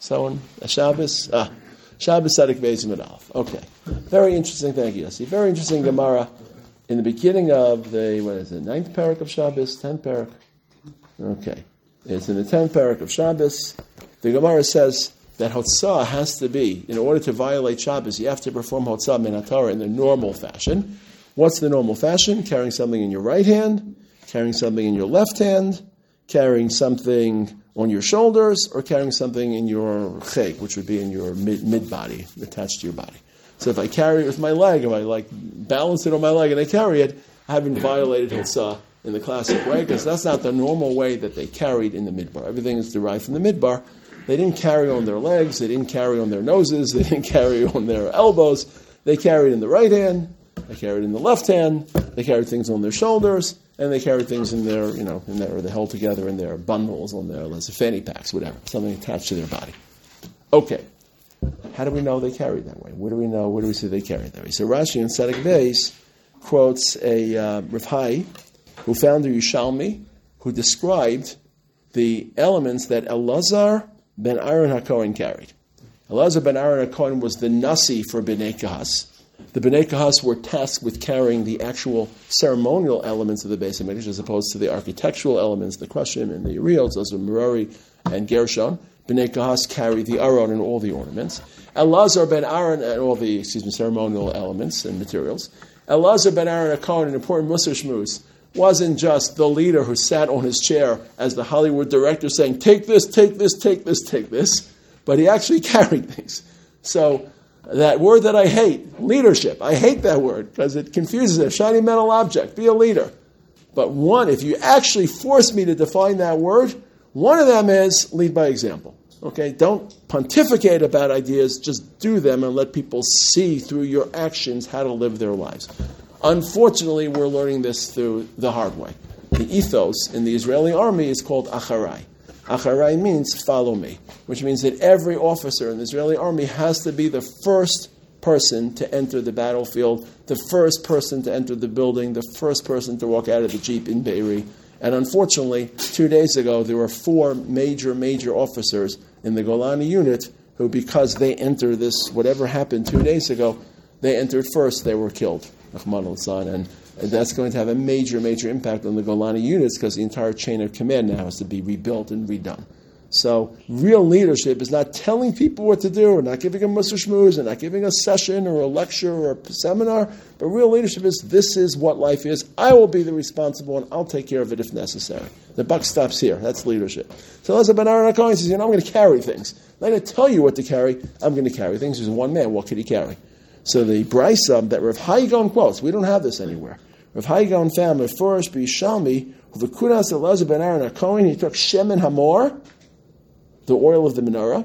[SPEAKER 1] A Shabbos? Shabbos Sadik Beis Medalef. Okay. Very interesting. Thank you, Yossi. Very interesting Gemara in the beginning of the 9th parak of Shabbos, 10th parak. Okay. It's in the 10th parak of Shabbos. The Gemara says that Hotzah has to be, in order to violate Shabbos, you have to perform Hotzah min HaTorah in the normal fashion. What's the normal fashion? Carrying something in your right hand, carrying something in your left hand, carrying something on your shoulders, or carrying something in your chek, which would be in your mid-body, attached to your body. So if I carry it with my leg, if I balance it on my leg and I carry it, I haven't violated Hotzah in the classic way, because that's not the normal way that they carried in the midbar. Everything is derived from the midbar. They didn't carry on their legs, they didn't carry on their noses, they didn't carry on their elbows. They carried in the right hand, they carried in the left hand, they carried things on their shoulders, and they carried things in their, they held together in their bundles, on their fanny packs, whatever, something attached to their body. Okay. How do we know they carried that way? What do we know? What do we say they carried that way? So Rashi in Sadik Beis quotes a Rav Hai, who found the Yushalmi, who described the elements that Elazar ben Aaron HaKohen carried. Elazar ben Aaron HaKohen was the Nasi for Bnei Kahas, The Bnei Kahas were tasked with carrying the actual ceremonial elements of the Beis HaMikdash as opposed to the architectural elements, the Krashim and the Uriels, those are Merari and Gershon. Bnei Kahas carried the Aron and all the ornaments. Elazar ben Aaron and all the ceremonial elements and materials. Elazar ben Aaron, a Kohen, an important Musar Shmuz, wasn't just the leader who sat on his chair as the Hollywood director saying, take this, take this, take this, take this, but he actually carried things. So that word that I hate, leadership, I hate that word because it confuses it. A shiny metal object, be a leader. But if you actually force me to define that word, one of them is lead by example. Okay, don't pontificate about ideas, just do them and let people see through your actions how to live their lives. Unfortunately, we're learning this through the hard way. The ethos in the Israeli army is called Acharai. Acharai means follow me, which means that every officer in the Israeli army has to be the first person to enter the battlefield, the first person to enter the building, the first person to walk out of the Jeep in Be'eri. And unfortunately, 2 days ago, there were 4 major officers in the Golani unit who, because they entered this, whatever happened 2 days ago, they entered first, they were killed. And that's going to have a major impact on the Golani units because the entire chain of command now has to be rebuilt and redone. So real leadership is not telling people what to do, or not giving a Musar Shmuz, and not giving a session or a lecture or a seminar, but real leadership is, this is what life is. I will be the responsible and I'll take care of it if necessary. The buck stops here. That's leadership. So Elazar ben Aaron HaKohen says, I'm going to carry things. I'm not going to tell you what to carry. I'm going to carry things. There's one man. What could he carry? So the Brisa that Rav Hai Gaon quotes, we don't have this anywhere. Rav Hai Gaon found Mefurish B'Yishalmi, V'kudas Elazar ben Aaron HaKohen, he took Shemen Hamor, the oil of the menorah,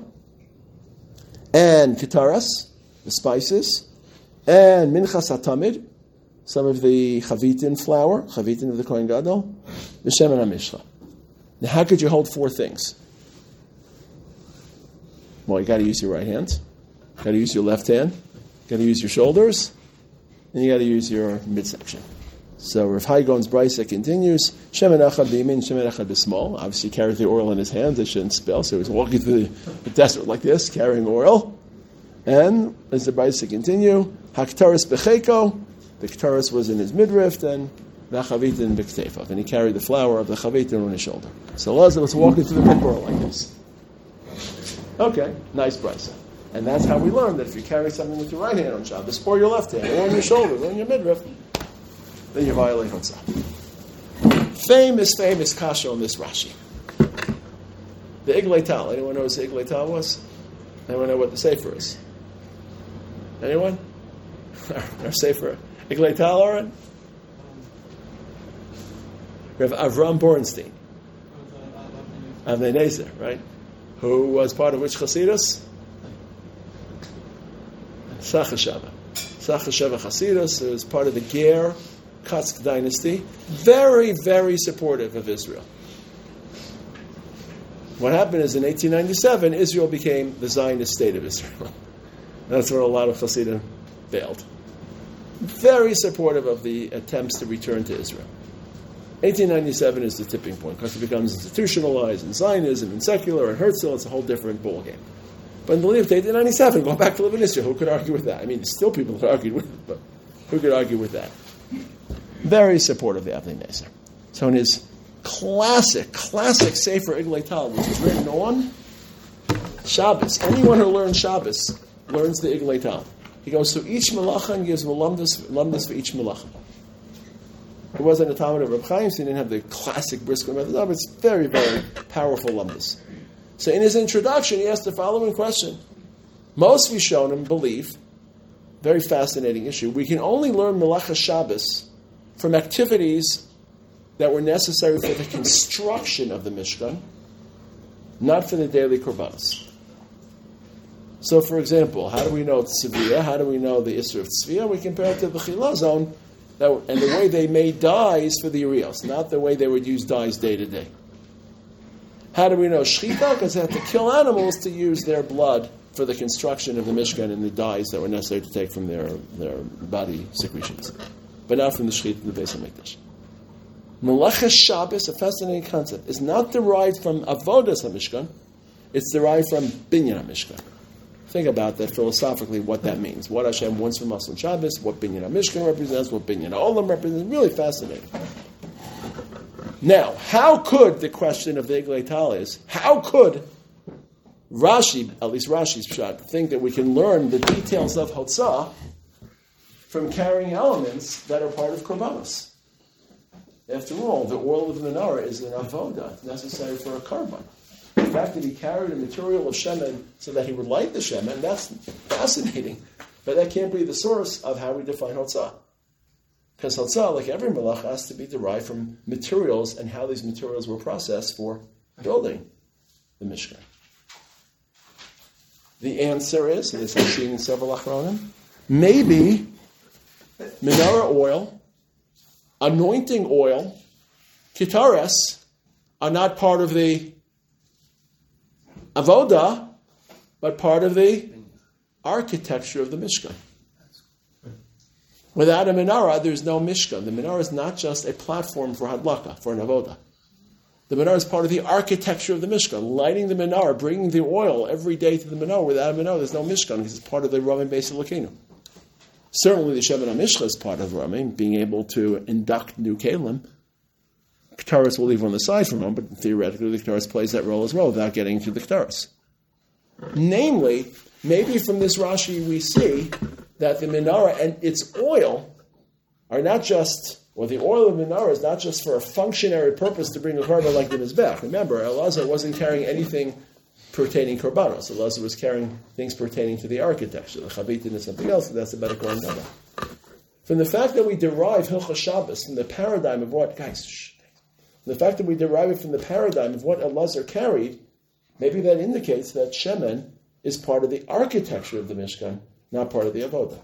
[SPEAKER 1] and kitaras, the spices, and minchas hatamid, some of the chavitin flour, chavitin of the Kohen Gadol, the shemen hamishcha. Now, how could you hold 4 things? Well, you got to use your right hand, got to use your left hand, got to use your shoulders, and you got to use your midsection. So Rav Hai Gaon's Brisa continues, Shemen Echad B'Yamin, Shemen Echad B'Smol. Obviously he carried the oil in his hands, it shouldn't spill, so he was walking through the desert like this, carrying oil. And as the Brisa continue, Haktaris B'Cheiko, the Ktaris was in his midriff, and V'Chavitin B'Ktefav, and he carried the flour of the Chavitin on his shoulder. So Elazar was walking through the midbar like this. Okay, nice Brisa. And that's how we learn that if you carry something with your right hand on Shabbos, or your left hand, or on your shoulder, or on your midriff, then you violate Hotzah. Famous kasha on this Rashi. The Iglei Tal. Anyone know what the Iglei Tal was? Anyone know what the Sefer is? Anyone? Our Sefer. Iglei Tal, Aaron? We have Avram Borenstein. Avnei Nezer, right? Who was part of which Chasidus? Sachashava. Sachashava Chasidus is part of the Ger Katsk dynasty, very supportive of Israel. What happened is in 1897, Israel became the Zionist state of Israel. That's where a lot of Hasidim failed. Very supportive of the attempts to return to Israel. 1897 is the tipping point because it becomes institutionalized and Zionism and secular and Herzl. It's a whole different ballgame. But in the lead up to 1897, go back to live in Israel. Who could argue with that? I mean, still people that argued with it, but who could argue with that? Very supportive of the Avnei Nezer. So in his classic Sefer Iglei Tal, which is written on Shabbos, anyone who learns Shabbos learns the Iglei Tal. He goes through each melacha and gives lumdus for each melacha. He wasn't a Talmud of Reb Chaim, so he didn't have the classic Brisker method, but it's very powerful lumdus. So in his introduction, he asked the following question. Most Rishonim believe, very fascinating issue, we can only learn Melacha Shabbos from activities that were necessary for the construction of the Mishkan, not for the daily korbanos. So, for example, how do we know Tziviyah? How do we know the Isra of Tziviyah? We compare it to the Chilah zone, and the way they made dyes for the Urios, not the way they would use dyes day to day. How do we know Shchita? Because they had to kill animals to use their blood for the construction of the Mishkan and the dyes that were necessary to take from their body secretions. But not from the Shchita in the Beis HaMikdash. Melachas Shabbos, a fascinating concept, is not derived from Avodas HaMishkan, it's derived from Binyan HaMishkan. Think about that philosophically, what that means. What Hashem wants from us on Shabbos, what Binyan HaMishkan represents, what Binyan HaOlam represents. Really fascinating. Now, how could the question of the Iglei Tal is, how could Rashi, at least Rashi's pshat, think that we can learn the details of Hotzah from carrying elements that are part of Korbanos? After all, the oil of the menorah is an avoda necessary for a korban. The fact that he carried a material of shemen so that he would light the shemen, that's fascinating. But that can't be the source of how we define Hotzah. Because Hotzah, like every malach, has to be derived from materials and how these materials were processed for building the Mishkan. The answer is, and this is seen in several achronim, maybe menorah oil, anointing oil, kitares, are not part of the avoda, but part of the architecture of the Mishkan. Without a menorah, there's no Mishkan. The menorah is not just a platform for hadlaka, for an avoda. The menorah is part of the architecture of the Mishkan. Lighting the menorah, bringing the oil every day to the menorah. Without a menorah, there's no Mishkan because it's part of the Ramin Beis Elokeinu. Certainly the Shemen HaMishcha is part of Ramin, being able to induct new Kalim. Ktaris will leave on the side for a moment, but theoretically the Ktaris plays that role as well without getting into the Ktaris. Namely, maybe from this Rashi we see that the menorah and its oil are not just, or the oil of the menorah is not just for a functionary purpose to bring a korban like the Mizbech. Remember, Elazar wasn't carrying anything pertaining korbanos. Elazar was carrying things pertaining to the architecture. The Chavitin is something else, and that's a better korban gadol. From the fact that we derive Hilchos Shabbos from the paradigm of what, the fact that we derive it from the paradigm of what Elazar carried, maybe that indicates that Shemen is part of the architecture of the Mishkan, not part of the Avodah.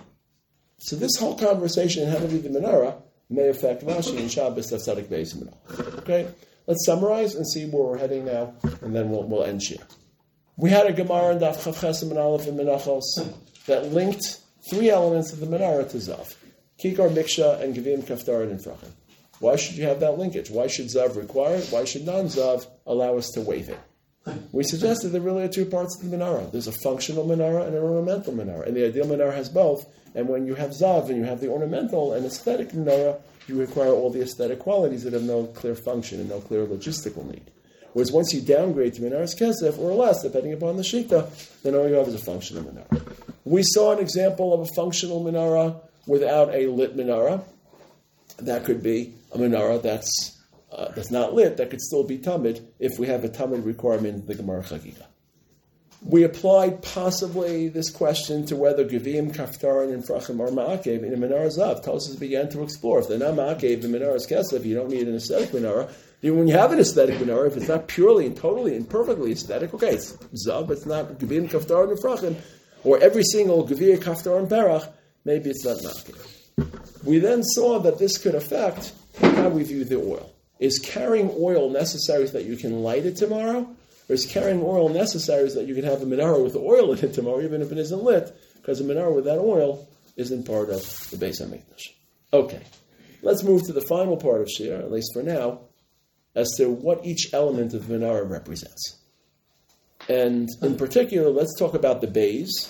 [SPEAKER 1] So this whole conversation in how to read the menorah may affect Rashi and Shabbos Tzadik Beis Menorah. Okay, let's summarize and see where we're heading now, and then we'll end here. We had a Gemara in Daf Chav Ches and Aleph and Menachos that linked three elements of the menorah to Zav: Kikar, Miksha, and Gevim, Kaftarin, and Frachim. Why should you have that linkage? Why should Zav require it? Why should non-Zav allow us to waive it? We suggested there really are two parts to the menorah. There's a functional menorah and an ornamental menorah. And the ideal menorah has both. And when you have Zav and you have the ornamental and aesthetic menorah, you require all the aesthetic qualities that have no clear function and no clear logistical need. Whereas once you downgrade to menorah's kesef, or less, depending upon the shita, then all you have is a functional menorah. We saw an example of a functional menorah without a lit menorah. That could be a menorah that's not lit, that could still be tamid if we have a tamid requirement in the Gemara Chagiga. We applied possibly this question to whether Gevim, Kaftarin, and Frachim are ma'akev in a menorah Zav. Tosas began to explore. If they're not ma'akev in menorah's kesef, you don't need an aesthetic menorah. Even when you have an aesthetic menorah, if it's not purely and totally and perfectly aesthetic, okay, it's Zav, but it's not Gevim, Kaftarin, and Frachim, or every single Gevir, Kaftar, and Perach, maybe it's not ma'akev. We then saw that this could affect how we view the oil. Is carrying oil necessary so that you can light it tomorrow? Or is carrying oil necessary so that you can have a menorah with the oil in it tomorrow, even if it isn't lit? Because a menorah with that oil isn't part of the Beis HaMikdash. Okay, let's move to the final part of Shir, at least for now, as to what each element of the menorah represents. And in particular, let's talk about the bays.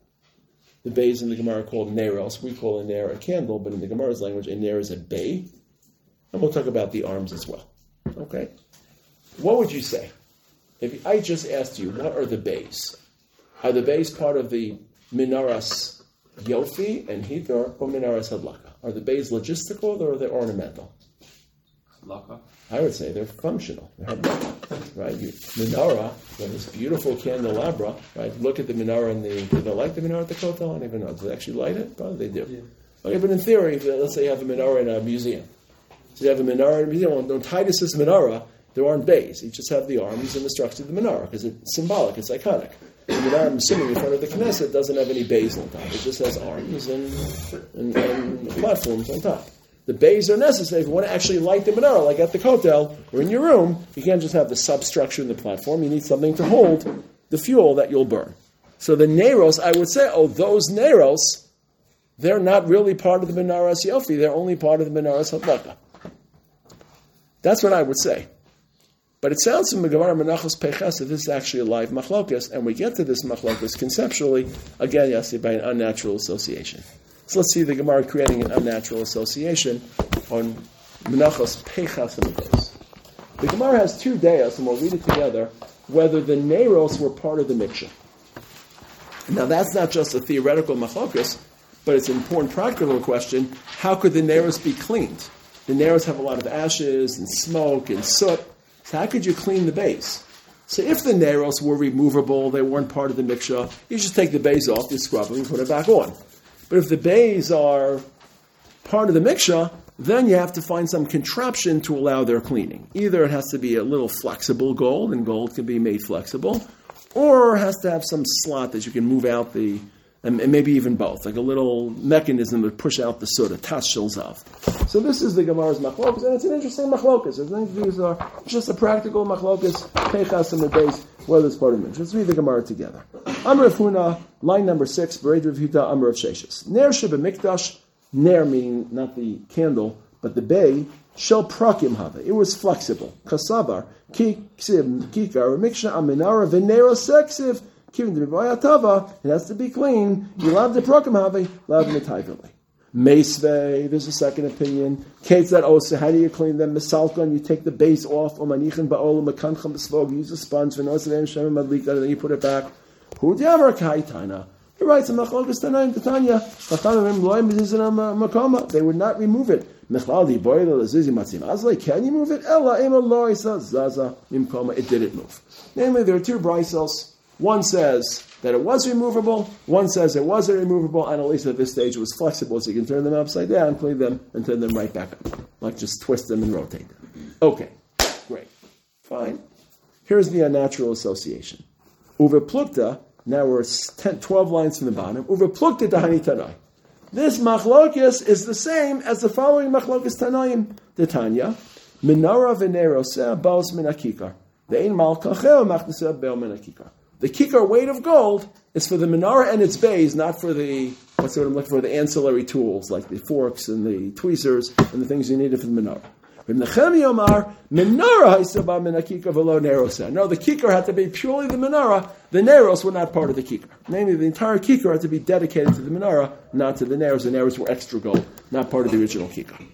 [SPEAKER 1] The bays in the Gemara are called neros. We call a ner a candle, but in the Gemara's language, a ner is a bay. And we'll talk about the arms as well. Okay? What would you say? If I just asked you, what are the bays? Are the bays part of the Minaras Yofi and Hidor or Minaras Hadlaka? Are the bays logistical or are they ornamental?
[SPEAKER 3] Hadlaka.
[SPEAKER 1] I would say they're functional. They're hadlaka, right? Menorah, this beautiful candelabra, right? Look at the menorah in the... Do they light the menorah at the Kotel? I don't even know. Do they actually light it? Probably they do. Yeah. Okay, but in theory, let's say you have a menorah in a museum. So you have a menorah in a museum. On Titus's menorah, there aren't bays. You just have the arms and the structure of the menorah because it's symbolic, it's iconic. The menorah, I'm assuming, in front of the Knesset doesn't have any bays on top. It just has arms and platforms on top. The bays are necessary if you want to actually light the menorah, like at the Kotel or in your room. You can't just have the substructure in the platform. You need something to hold the fuel that you'll burn. So the neros, I would say, those neros, they're not really part of the menorah's yofi. They're only part of the menorah's hadlaka. That's what I would say. But it sounds from the Gemara Menachos Peiches that this is actually a live machlokas, and we get to this machlokas conceptually, again, Yossi, by an unnatural association. So let's see the Gemara creating an unnatural association on Menachos Peiches and the base. The Gemara has two deos, and we'll read it together, whether the Neros were part of the Miksha. Now that's not just a theoretical machlokas, but it's an important practical question. How could the Neros be cleaned? The Neros have a lot of ashes and smoke and soot. So how could you clean the base? So if the Neros were removable, they weren't part of the Miksha, you just take the base off, you scrub them, and put it back on. But if the bays are part of the Miksha, then you have to find some contraption to allow their cleaning. Either it has to be a little flexible gold, and gold can be made flexible, or it has to have some slot that you can move out and maybe even both, like a little mechanism to push out the soot, a tashel zav. So this is the Gemara's machlokas, and it's an interesting machlokas. These are just a practical machlokas, peichas and the base, whether it's part of it. Let's read the Gemara together. Amr of Huna, line number 6, Bered Rav Huda, Amr of Sheshes. Ner sheba mikdash, ner meaning not the candle, but the bay, shel prakim have. It was flexible. Kasavar, kikar, miksha aminara, venera sexiv, it has to be clean. You love the program have love the taivili. Meisvei, there's a second opinion. Kates that also, how do you clean them? Misalkon, you take the base off. Omanichan ba'ol makancham b'svog. Use a sponge. V'nosavem shem madlika. Then you put it back. Hu diavar kaitana. He writes in Machlokas Tanaim Tanya. Chachamim loyim b'zizanam makoma. They would not remove it. Mechlal diboyel lezizi matzim azlei. Can you move it? Ella ema loisa zaza imkoma. It didn't move. Namely, there are two braisos. One says that it was removable, one says it wasn't removable, and at least at this stage it was flexible, so you can turn them upside down, clean them, and turn them right back up. Like just twist them and rotate them. Okay, great. Fine. Here's the unnatural association. Uve plukta, now we're 12 lines from the bottom. Uve plukta dahani tanai. This machlokas is the same as the following machlokas tanaim. The Tanya, minara v'neroseh baos min hakikar. Ve'in malkachel machnaseh be'o min hakikar. The kikar weight of gold is for the menorah and its bays, not for the the ancillary tools like the forks and the tweezers and the things you needed for the menorah. No, the kikar had to be purely the menorah. The neros were not part of the kikar. Namely, the entire kikar had to be dedicated to the menorah, not to the neros. The neros were extra gold, not part of the original kikar.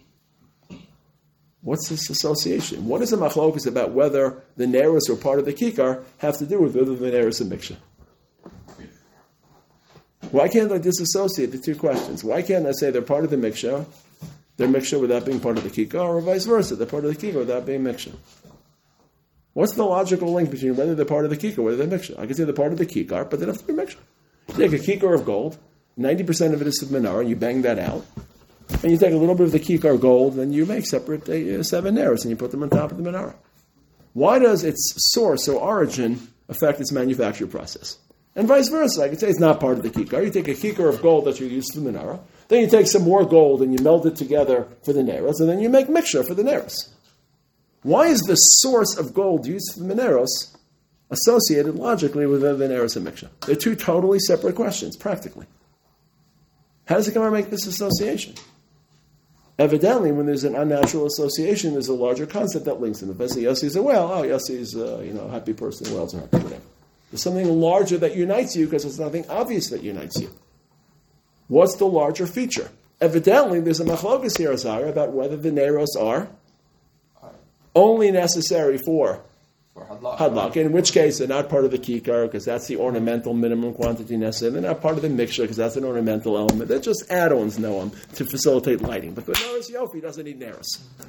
[SPEAKER 1] What's this association? What is the machlokas about whether the neros or part of the kikar have to do with whether the neros are miksha? Why can't I disassociate the two questions? Why can't I say they're part of the miksha, they're miksha without being part of the kikar, or vice versa, they're part of the kikar without being miksha? What's the logical link between whether they're part of the kikar or whether they're miksha? I can say they're part of the kikar, but they don't have to be miksha. You take a kikar of gold, 90% of it is the menorah, and you bang that out. And you take a little bit of the kikar gold, and you make separate 7 neros, and you put them on top of the menorah. Why does its source or origin affect its manufacture process? And vice versa. I could say it's not part of the kikar. You take a kikar of gold that you use for the menorah, then you take some more gold and you meld it together for the neros, and then you make mixture for the neros. Why is the source of gold used for the neros associated logically with the neros and mixture? They're two totally separate questions, practically. How does the Gemara make this association? Evidently, when there's an unnatural association, there's a larger concept that links them. If I say Yossi is a whale, Yossi is a happy person, whales are happy, whatever. There's something larger that unites you because there's nothing obvious that unites you. What's the larger feature? Evidently, there's a machlokas here, Azara, about whether the neros are only necessary for hadlak, in which case they're not part of the kikar because that's the ornamental minimum quantity necessary. They're not part of the mixture because that's an ornamental element. They're just add-ons, Noam, to facilitate lighting. But the Neros Yofi doesn't need Neros.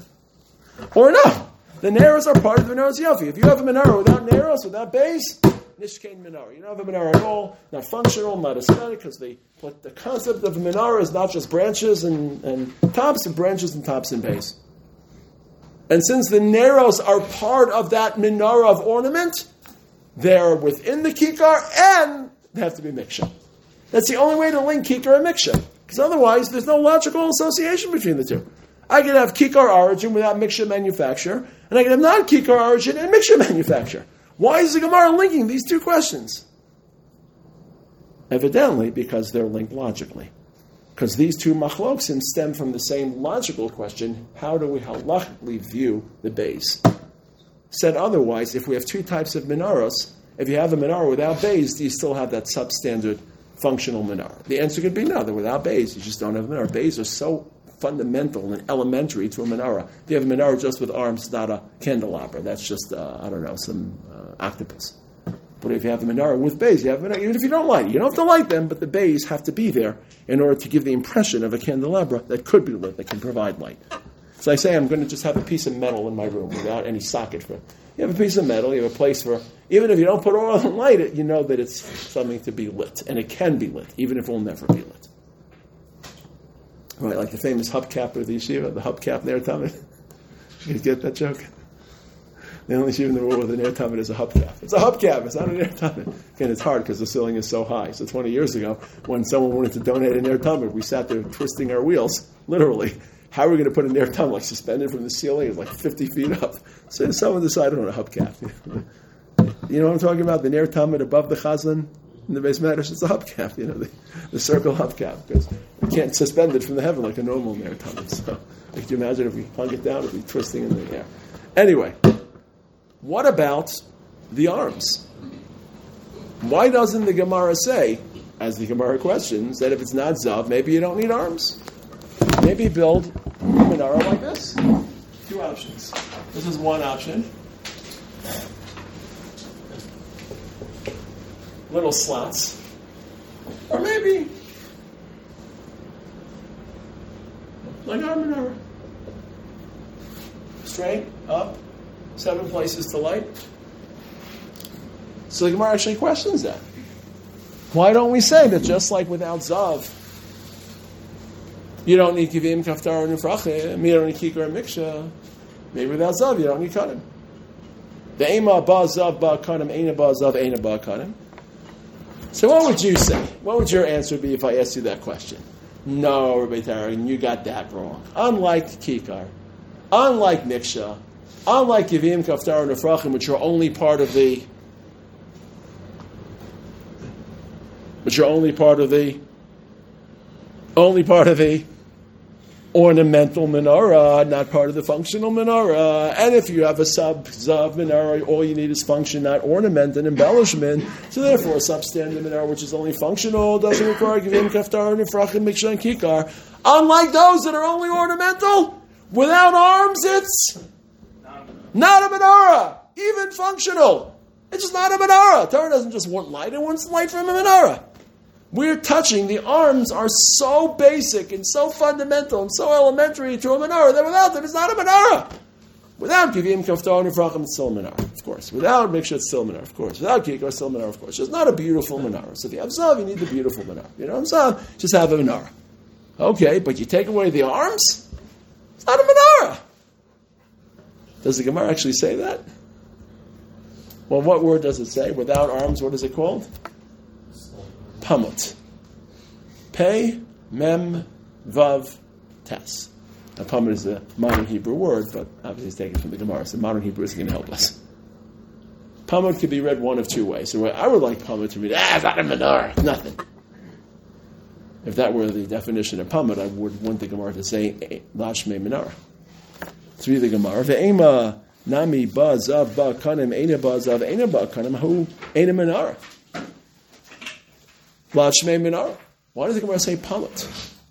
[SPEAKER 1] Or no, the Neros are part of the Neros Yofi. If you have a menorah without Neros, without base, Nishkein menorah. You don't have a menorah at all, not functional, not aesthetic, because the concept of a menorah is not just branches and tops, and branches and tops and base. And since the neros are part of that menorah of ornament, they're within the kikar and they have to be miksha. That's the only way to link kikar and miksha. Because otherwise, there's no logical association between the two. I could have kikar origin without miksha manufacture, and I could have non-kikar origin and miksha manufacture. Why is the Gemara linking these two questions? Evidently, because they're linked logically. Because these two machloksim stem from the same logical question: how do we halachically view the base? Said otherwise, if we have two types of menorahs, if you have a menorah without bays, do you still have that substandard functional menorah? The answer could be no, that without bays, you just don't have a menorah. Bays are so fundamental and elementary to a menorah. If you have a menorah just with arms, it's not a candelabra. That's just, some octopus. But if you have a menorah with bays, you have a menorah, even if you don't light it. You don't have to light them, but the bays have to be there in order to give the impression of a candelabra that could be lit, that can provide light. So I say I'm going to just have a piece of metal in my room without any socket for it. You have a piece of metal, you have a place for, even if you don't put oil and light it, you know that it's something to be lit. And it can be lit, even if it will never be lit. Right, like the famous hubcap of the yeshiva, the hubcap Ner Tamid. You get that joke? The only yeshiva in the world with a Ner Tamid is a hubcap. It's a hubcap, it's not a Ner Tamid. Again, it's hard because the ceiling is so high. So 20 years ago, when someone wanted to donate a Ner Tamid, we sat there twisting our wheels, literally. How are we going to put a Ner Tamid like suspended from the ceiling? It's like 50 feet up. So someone decided on a hubcap. You know what I'm talking about? The Ner Tamid above the chazan in the base matters. It's a hubcap, the circle hubcap, because you can't suspend it from the heaven like a normal Ner Tamid. So, could you imagine if we hung it down, it would be twisting in the air. Anyway, what about the arms? Why doesn't the Gemara say, as the Gemara questions, that if it's not zav, maybe you don't need arms? Maybe build a menorah like this. Two options. This is one option. Little slots. Or maybe like our menorah. Straight, up, 7 places to light. So the Gemara actually questions that. Why don't we say that just like without zav, you don't need kivim, kaftar, and nefrachim. You don't need kikar and miksha. Maybe without zav, you don't need kanim. The ema ba zav ba kanim, ena ba zav, ena ba kanim. So what would you say? What would your answer be if I asked you that question? No, Rabbi Taragin, you got that wrong. Unlike kikar, unlike miksha, unlike kivim, kaftar, and nefrachim, which are only part of the ornamental menorah, not part of the functional menorah. And if you have a sub-zav menorah, all you need is function, not ornament and embellishment. So therefore, a substandard menorah, which is only functional, doesn't require givim, kaftar, nefrachim, miksha, and kikar. Unlike those that are only ornamental, without arms, it's not a menorah, even functional. It's just not a menorah. Torah doesn't just want light; it wants light from a menorah. We're touching, the arms are so basic and so fundamental and so elementary to a menorah that without them it's not a menorah. Without Kivim, Kaftar, Nefrachim, it's still a menorah, of course. Without Miksha, it's still a menorah, of course. Without Kikar, it's still a menorah, of course. It's not a beautiful menorah. So if you have Zav, you need the beautiful menorah. You know what I'm saying? Just have a menorah. Okay, but you take away the arms, it's not a menorah. Does the Gemara actually say that? Well, what word does it say? Without arms, what is it called? Pamut. Pei, mem, vav, tes. Now, pamut is a modern Hebrew word, but obviously it's taken from the Gemara, so modern Hebrew isn't going to help us. Pamut could be read one of two ways. So I would like pamut to read, it's not a menorah, nothing. If that were the definition of pamut, I would want the Gemara to say, lashmei menorah. To read the Gemara, ve'ema nami ba zav ba kanim, eina ba zav, eina ba kanim, hu eina menorah. Lashmei menorah. Why does the Gemara say pamut?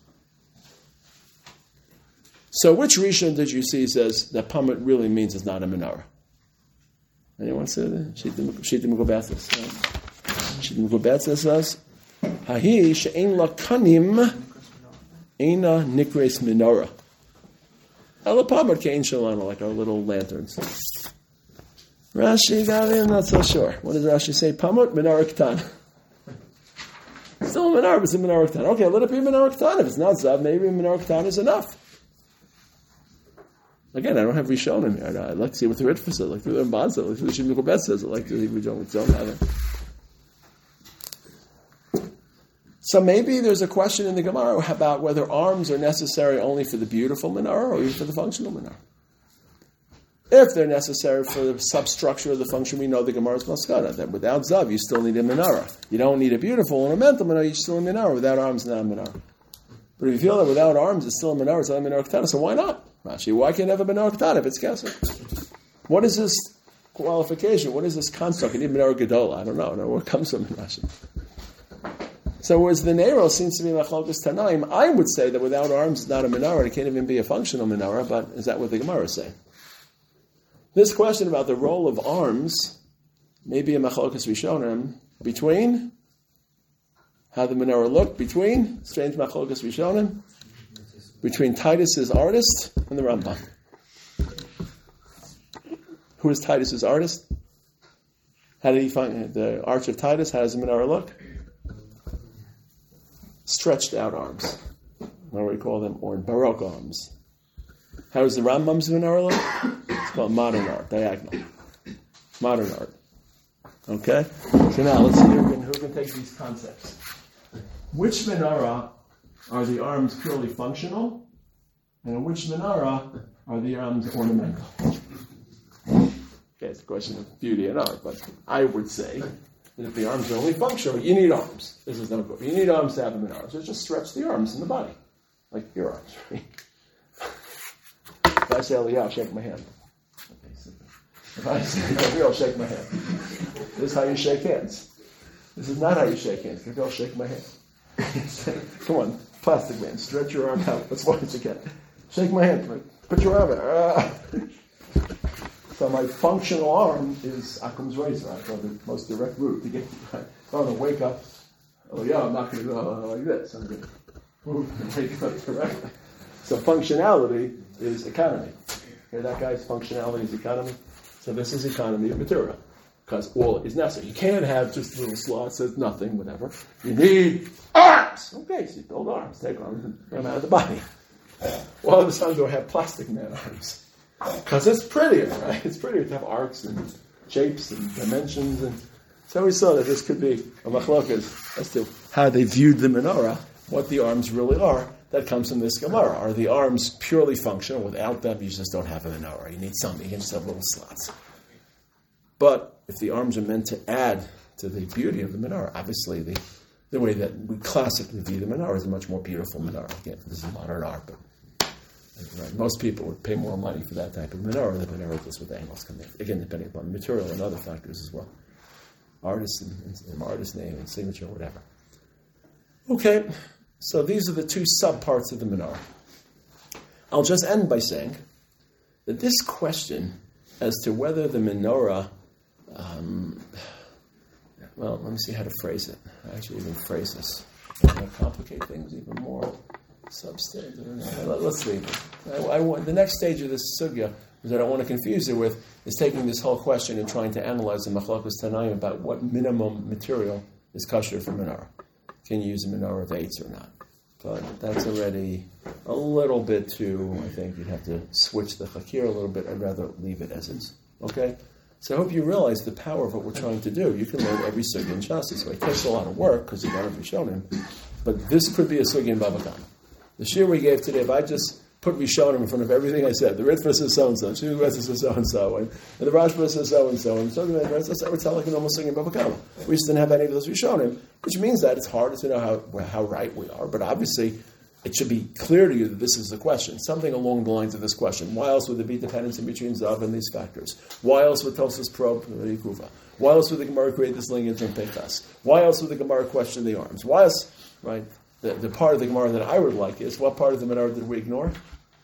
[SPEAKER 1] So which Rishon did you see says that pamut really means it's not a menorah? Anyone say that? Shita Mukobatzis. Shita Mukobatzis says, Hahi she'en la kanim eina nikres menorah. Ela pamut ke'en shalana, like our little lanterns. Rashi, I'm not so sure. What does Rashi say? Pamut menorah k'tan. Still a menorah, but it's a menorah k'tan. Okay, let it be a menorah k'tan. If it's not zav, maybe a menorah k'tan is enough. Again, I don't have Rishonim here. I'd like to see what the Ritva says, like the Ramban says, like the Shimon Korbet says. I'd like to see if we don't have it. So maybe there's a question in the Gemara about whether arms are necessary only for the beautiful menorah or even for the functional menorah. If they're necessary for the substructure of the function, we know the Gemara's maskana that without zav, you still need a menorah. You don't need a beautiful ornamental menorah, you still need a menorah. Without arms, not a menorah. But if you feel that without arms, it's still a menorah, it's not a menorah ketana, so why not? Rashi, why can't it have a menorah ketana if it's kesser? What is this qualification. What is this construct? An menorah gedola. I don't know. Where it comes from in Rashi. So whereas the Nero seems to be Machlokes Tanaim, I would say that without arms it's not a menorah. It can't even be a functional menorah, but is that what the Gemara is saying? This question about the role of arms may be a Machlokes Rishonim between how the menorah looked, between strange Machlokes Rishonim, between Titus's artist and the Rambam. Who is Titus's artist? How did he find the Arch of Titus? How does the menorah look? Stretched out arms. What do we call them? Or Baroque arms. How does the Rambam's menorah look? It's called modern art, diagonal. Modern art. Okay? So now let's see who can take these concepts. Which menorah are the arms purely functional? And in which menorah are the arms ornamental? Okay, it's a question of beauty and art, but I would say that if the arms are only functional, you need arms. This is no good. You need arms to have them in arms. So just stretch the arms in the body, like your arms, right? If I say Aliyah, shake my hand. If I say Gabriel, shake my hand. This is how you shake hands. This is not how you shake hands. Gabriel, shake my hand. Come on, plastic man, stretch your arm out as far as you can. Shake my hand. Put your arm out. So my functional arm is Akum's razor. I thought the most direct route to get right. I want to wake up. Oh yeah, I'm not going to go like this. I'm going to move and wake up directly. So functionality is economy. Okay, that guy's functionality is economy. So this is economy of material. Because all is necessary. You can't have just little slots, says nothing, whatever. You need arms! Okay, so you build arms. Take arms and run out of the body. Well, all of a sudden do I have plastic man arms? Because it's prettier, right? It's prettier to have arcs and shapes and dimensions. And so we saw that this could be a machlokas as to how they viewed the menorah, what the arms really are. That comes from this Gemara. Are the arms purely functional? Without them, you just don't have a menorah. You need something. You can just have little slots. But if the arms are meant to add to the beauty of the menorah, obviously the way that we classically view the menorah is a much more beautiful menorah. Again, this is modern art, but right, most people would pay more money for that type of menorah than menorah just with the angles coming in. Again, depending upon the material and other factors as well. Artist and artist name and signature, whatever. Okay, so these are the two subparts of the menorah. I'll just end by saying that this question as to whether the menorah, well, let me see how to phrase it. I actually even phrase this. I'm going to complicate things even more. Substandard. Let's leave it. The next stage of this sugya, that I don't want to confuse it with, is taking this whole question and trying to analyze the Machlokes Tanaim about what minimum material is kosher for menorah. Can you use a menorah of eights or not? But that's already a little bit too, I think you'd have to switch the chakir a little bit. I'd rather leave it as is. Okay? So I hope you realize the power of what we're trying to do. You can learn every sugya in Shas this way. It takes a lot of work because you've got to be shown him. But this could be a sugya in Bava Kama. The shir we gave today, if I just put Rishonim in front of everything I said, the Ritva says so-and-so, Shir says so-and-so, and the Rashba says so-and-so, and so that would sound like a normal singing Bava Kama. We just didn't have any of those Rishonim, which means that it's harder to know how right we are, but obviously it should be clear to you that this is the question, something along the lines of this question. Why else would there be dependency between Zav and these factors? Why else would Tosfos probe the Yikuva? Why else would the Gemara create this lineage in Peichas? Why else would the Gemara question the arms? Why else, right? The part of the Gemara that I would like is, what part of the menorah did we ignore?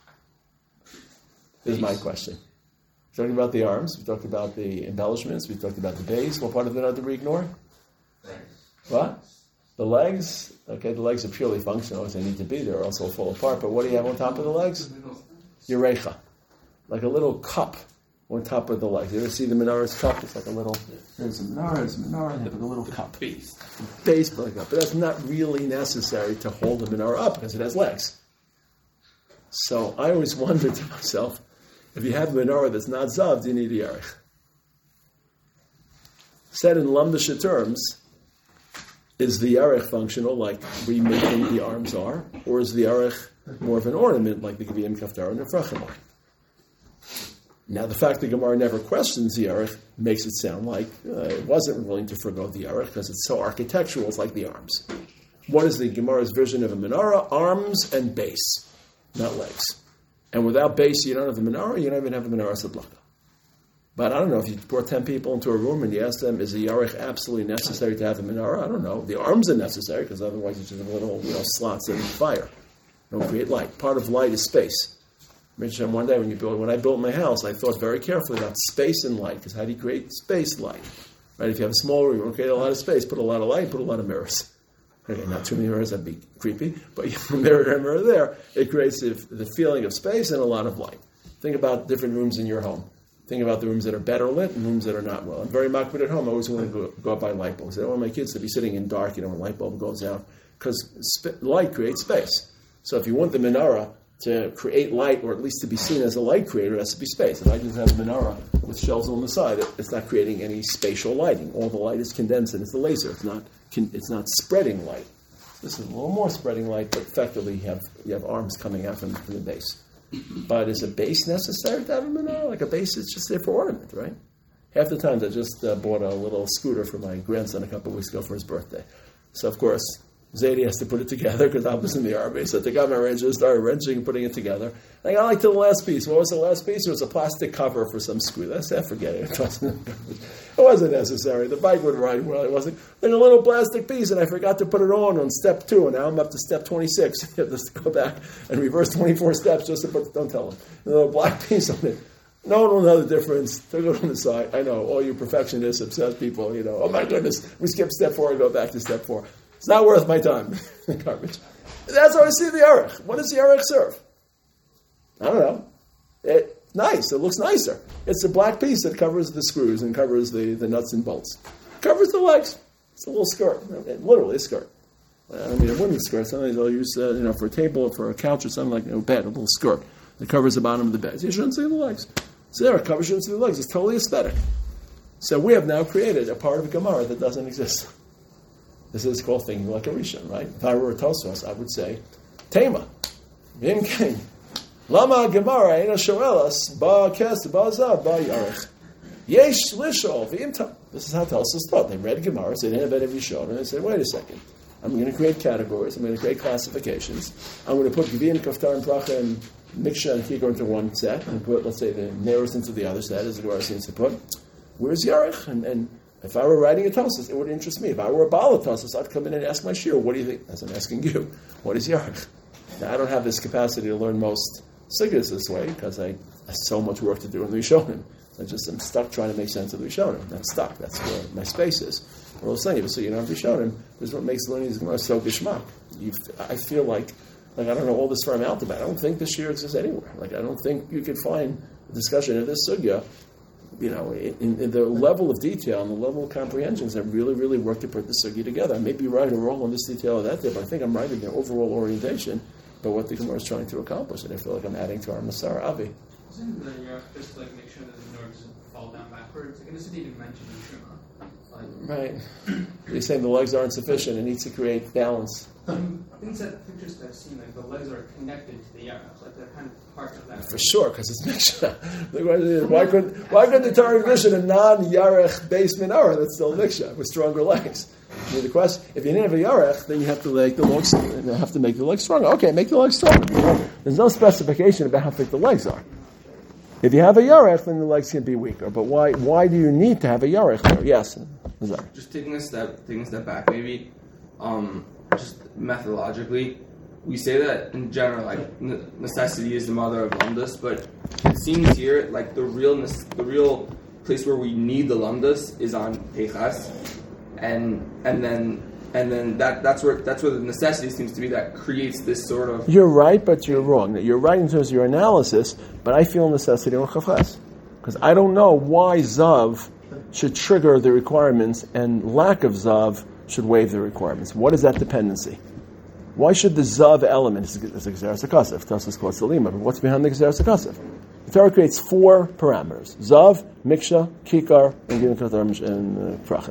[SPEAKER 1] Is my question. We talked about the arms, we talked about the embellishments, we talked about the base. What part of the menorah did we ignore?
[SPEAKER 3] Legs.
[SPEAKER 1] What? The legs? Okay, the legs are purely functional, as they need to be there, or else they'll fall apart. But what do you have on top of the legs? Urecha. Like a little cup on top of the legs. You ever see the menorah's cup? It's like a little, there's a menorah, and they have a little cup. Base, but that's not really necessary to hold the menorah up because it has legs. So I always wondered to myself, if you have a menorah that's not zav, do you need the yarech? Said in Lamdasha terms, is the yarech functional like we may think the arms are, or is the yarech more of an ornament like the Geviyim Kaftar and the Frachim are? Now, the fact that Gemara never questions the Yarech makes it sound like it wasn't willing to forgo the Yarech because it's so architectural, it's like the arms. What is the Gemara's vision of a menorah? Arms and base, not legs. And without base, you don't have a menorah, you don't even have a menorah sablaka. But I don't know, if you brought 10 people into a room and you asked them, is a yarech absolutely necessary to have a menorah? I don't know. The arms are necessary, because otherwise you just have little slots that fire. Don't create light. Part of light is space. I mentioned one day when I built my house, I thought very carefully about space and light, because how do you create space light? Right? If you have a small room, you want to create a lot of space, put a lot of light, put a lot of mirrors. Okay, not too many mirrors, that'd be creepy, but you have a mirror here, a mirror there, it creates the feeling of space and a lot of light. Think about different rooms in your home. Think about the rooms that are better lit and rooms that are not well. I'm very makbid at home. I always want to go up by light bulbs. I don't want my kids to be sitting in dark, when a light bulb goes out, because light creates space. So if you want the menorah to create light, or at least to be seen as a light creator, it has to be space. If I just have a menorah with shelves on the side, it's not creating any spatial lighting. All the light is condensed and it's the laser. It's not spreading light. This is a little more spreading light, but effectively you have arms coming out from the base. But is a base necessary to have a menorah? Like a base is just there for ornament, right? Half the times I just bought a little scooter for my grandson a couple of weeks ago for his birthday. So of course, Zadie has to put it together because I was in the army. So I took out my wrenches, started wrenching and putting it together. I got like to the last piece. What was the last piece? It was a plastic cover for some screw. I said, forget it. It wasn't necessary. The bike would ride well. It wasn't. Then a little plastic piece, and I forgot to put it on step 2, and now I'm up to step 26. You have to go back and reverse 24 steps just to put. Don't tell them. A little black piece on it. No one will know the difference. Took it on the side. I know all you perfectionists, obsessed people. Oh my goodness, we skip step 4 and go back to step 4. It's not worth my time. Garbage. That's how I see the Yarech. What does the Yarech serve? I don't know. It's nice. It looks nicer. It's a black piece that covers the screws and covers the nuts and bolts. Covers the legs. It's a little skirt. Literally a skirt. I don't mean a women's skirt. Sometimes they'll use for a table or for a couch or something like a bed, a little skirt that covers the bottom of the bed. You shouldn't see the legs. So there, it covers shouldn't see the legs. It's totally aesthetic. So we have now created a part of Gemara that doesn't exist. This is called thinking like a Rishon, right? If I were a Tosfos, I would say, Tema, Vim King, Lama Gemara, Eina Shoelas, Ba Kes, Ba Zav, Ba Yarech. Yesh Lishol, Vim Tam. This is how Tosfos thought. They read Gemara, they didn't have any Rishon, and they said, wait a second. I'm going to create categories, I'm going to create classifications. I'm going to put Gevin, Kaftar, and Bracha, and Miksha, and Kikor into one set, and put, let's say, the Neros into the other set, as the Gemara seems to put. Where's Yarech? And if I were writing a Tosfos, it would interest me. If I were a Baal of Tosfos, I'd come in and ask my shir, what do you think? As I'm asking you, what is Yarech? Now, I don't have this capacity to learn most sigas this way, because I have so much work to do in the Rishonim. I'm stuck trying to make sense of the Rishonim. I'm stuck. That's where my space is. Well, I'm saying, so you don't have Rishonim. This is what makes learning these Gemara so geshmak. I feel like I don't know all this from Altabad. I don't think this shir exists anywhere. I don't think you could find a discussion of this sugya in the level of detail and the level of comprehensions that really, really work to put the sugi together. I may be right or wrong on this detail or that there, but I think I'm right in the overall orientation about what the Gemara is trying to accomplish, and I feel like I'm adding to our Masar Avi.
[SPEAKER 4] Isn't the Yarech just to make sure that the Nord doesn't fall down backwards? I guess it didn't mention the Shema.
[SPEAKER 1] Right. You're saying the legs aren't sufficient. It needs to create balance.
[SPEAKER 4] I think that pictures that I've seen, the legs are connected to the Yarech, they're kind of part of that.
[SPEAKER 1] For sure, because it's Miksha. Why couldn't the Torah envision a non-Yarech base menorah that's still Miksha with stronger legs? The question: if you didn't have a Yarech, then you have to make the legs stronger. Okay, make the legs stronger. There's no specification about how thick the legs are. If you have a Yarech, then the legs can be weaker. But why do you need to have a Yarech there? Yes.
[SPEAKER 3] Just taking a step back, maybe just methodologically, we say that in general, necessity is the mother of lumdus, but it seems here like the real place where we need the lumdus is on peichas, and then that's where the necessity seems to be that creates this sort of. You're right, but you're wrong. You're right in terms of your analysis, but I feel necessity on chafas because I don't know why zav should trigger the requirements and lack of zav should waive the requirements. What is that dependency? Why should the zav element, it's a Gzeras HaKasef, Tosfos called Salima, but what's behind the Gzeras HaKasef? The Torah creates 4 parameters: zav, miksha, kikar, and prachim.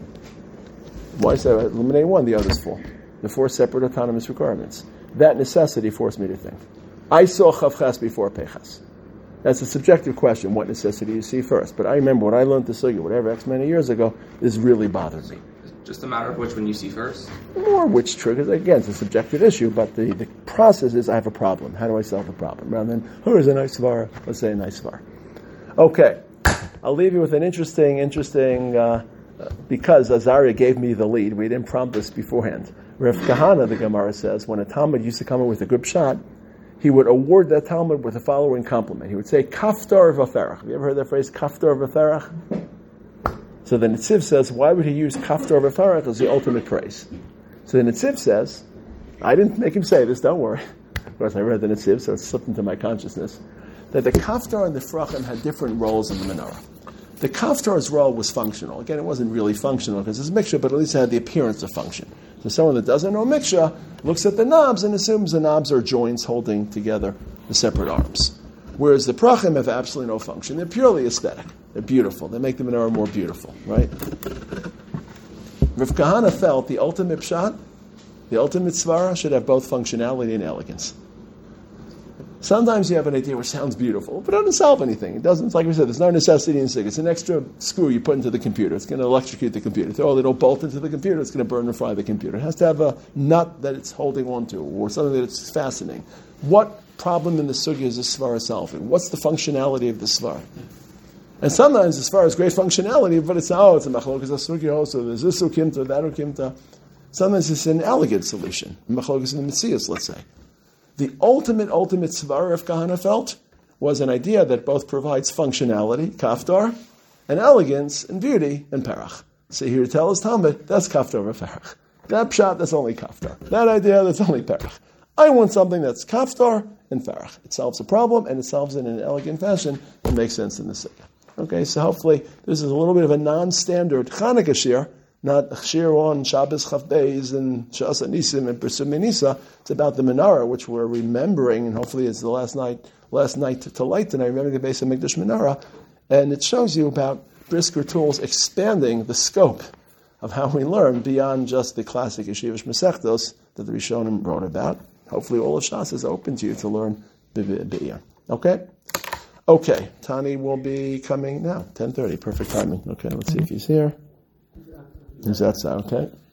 [SPEAKER 3] Why say eliminate one, the others 4? The 4 separate autonomous requirements. That necessity forced me to think. I saw chavchas before pechas. That's a subjective question, what necessity you see first. But I remember when I learned the sugya, whatever X many years ago, this really bothered me. Just a matter of which one you see first?
[SPEAKER 1] Or which triggers. Again, it's a subjective issue, but the process is I have a problem. How do I solve the problem? Rather than, there's a nice var, let's say a nice var. Okay. I'll leave you with an interesting, because Azariah gave me the lead, we didn't prompt this beforehand. Rav Kahana, the Gemara says, when a Talmud used to come in with a good shot, he would award that Talmud with the following compliment. He would say, Kaftar v'ferach. Have you ever heard that phrase, Kaftar v'ferach? So the Netziv says, why would he use Kaftar v'ferach as the ultimate praise? So the Netziv says, I didn't make him say this, don't worry. Of course, I read the Netziv, so it slipped into my consciousness, that the Kaftar and the Frachim had different roles in the menorah. The Kaftar's role was functional. Again, it wasn't really functional because it's a mixture, but at least it had the appearance of function. So someone that doesn't know mixture looks at the knobs and assumes the knobs are joints holding together the separate arms. Whereas the Prachim have absolutely no function. They're purely aesthetic. They're beautiful. They make the menorah more beautiful, right? Rav Kahana felt the ultimate pshat, the ultimate svara, should have both functionality and elegance. Sometimes you have an idea which sounds beautiful, but it doesn't solve anything. It doesn't, like we said, there's no necessity in SIG. It's an extra screw you put into the computer. It's going to electrocute the computer. Throw a little bolt into the computer, it's going to burn or fry the computer. It has to have a nut that it's holding on to, or something that it's fastening. What problem in the sugya is the svara solving? What's the functionality of the svara? And sometimes the svara has great functionality, but it's a machlokas sugya also. There's this ukimta, that ukimta. Sometimes it's an elegant solution. Machlokas in the Metzias, let's say. The ultimate svara of Kahana felt was an idea that both provides functionality, kaftar, and elegance, and beauty, and perach. So here to tell us Talmud, that's kaftar or perach. That pshat, that's only kaftar. That idea, that's only perach. I want something that's kaftar and perach. It solves a problem, and it solves it in an elegant fashion that makes sense in the Sikha. Okay, so hopefully this is a little bit of a non-standard Chanukah shir, not shir on Shabbos Chaf Beis and Shas Nisim and Persum Nisa. It's about the menorah, which we're remembering, and hopefully it's the last night to light tonight, remembering the Beis HaMikdash menorah. And it shows you about Brisker Tools expanding the scope of how we learn beyond just the classic Yeshivish Masechtos that the Rishonim wrote about. Hopefully all of Shas is open to you to learn B'iyah. Okay, Tani will be coming now, 10:30, perfect timing. Okay, let's see if he's here. Is that so? Okay.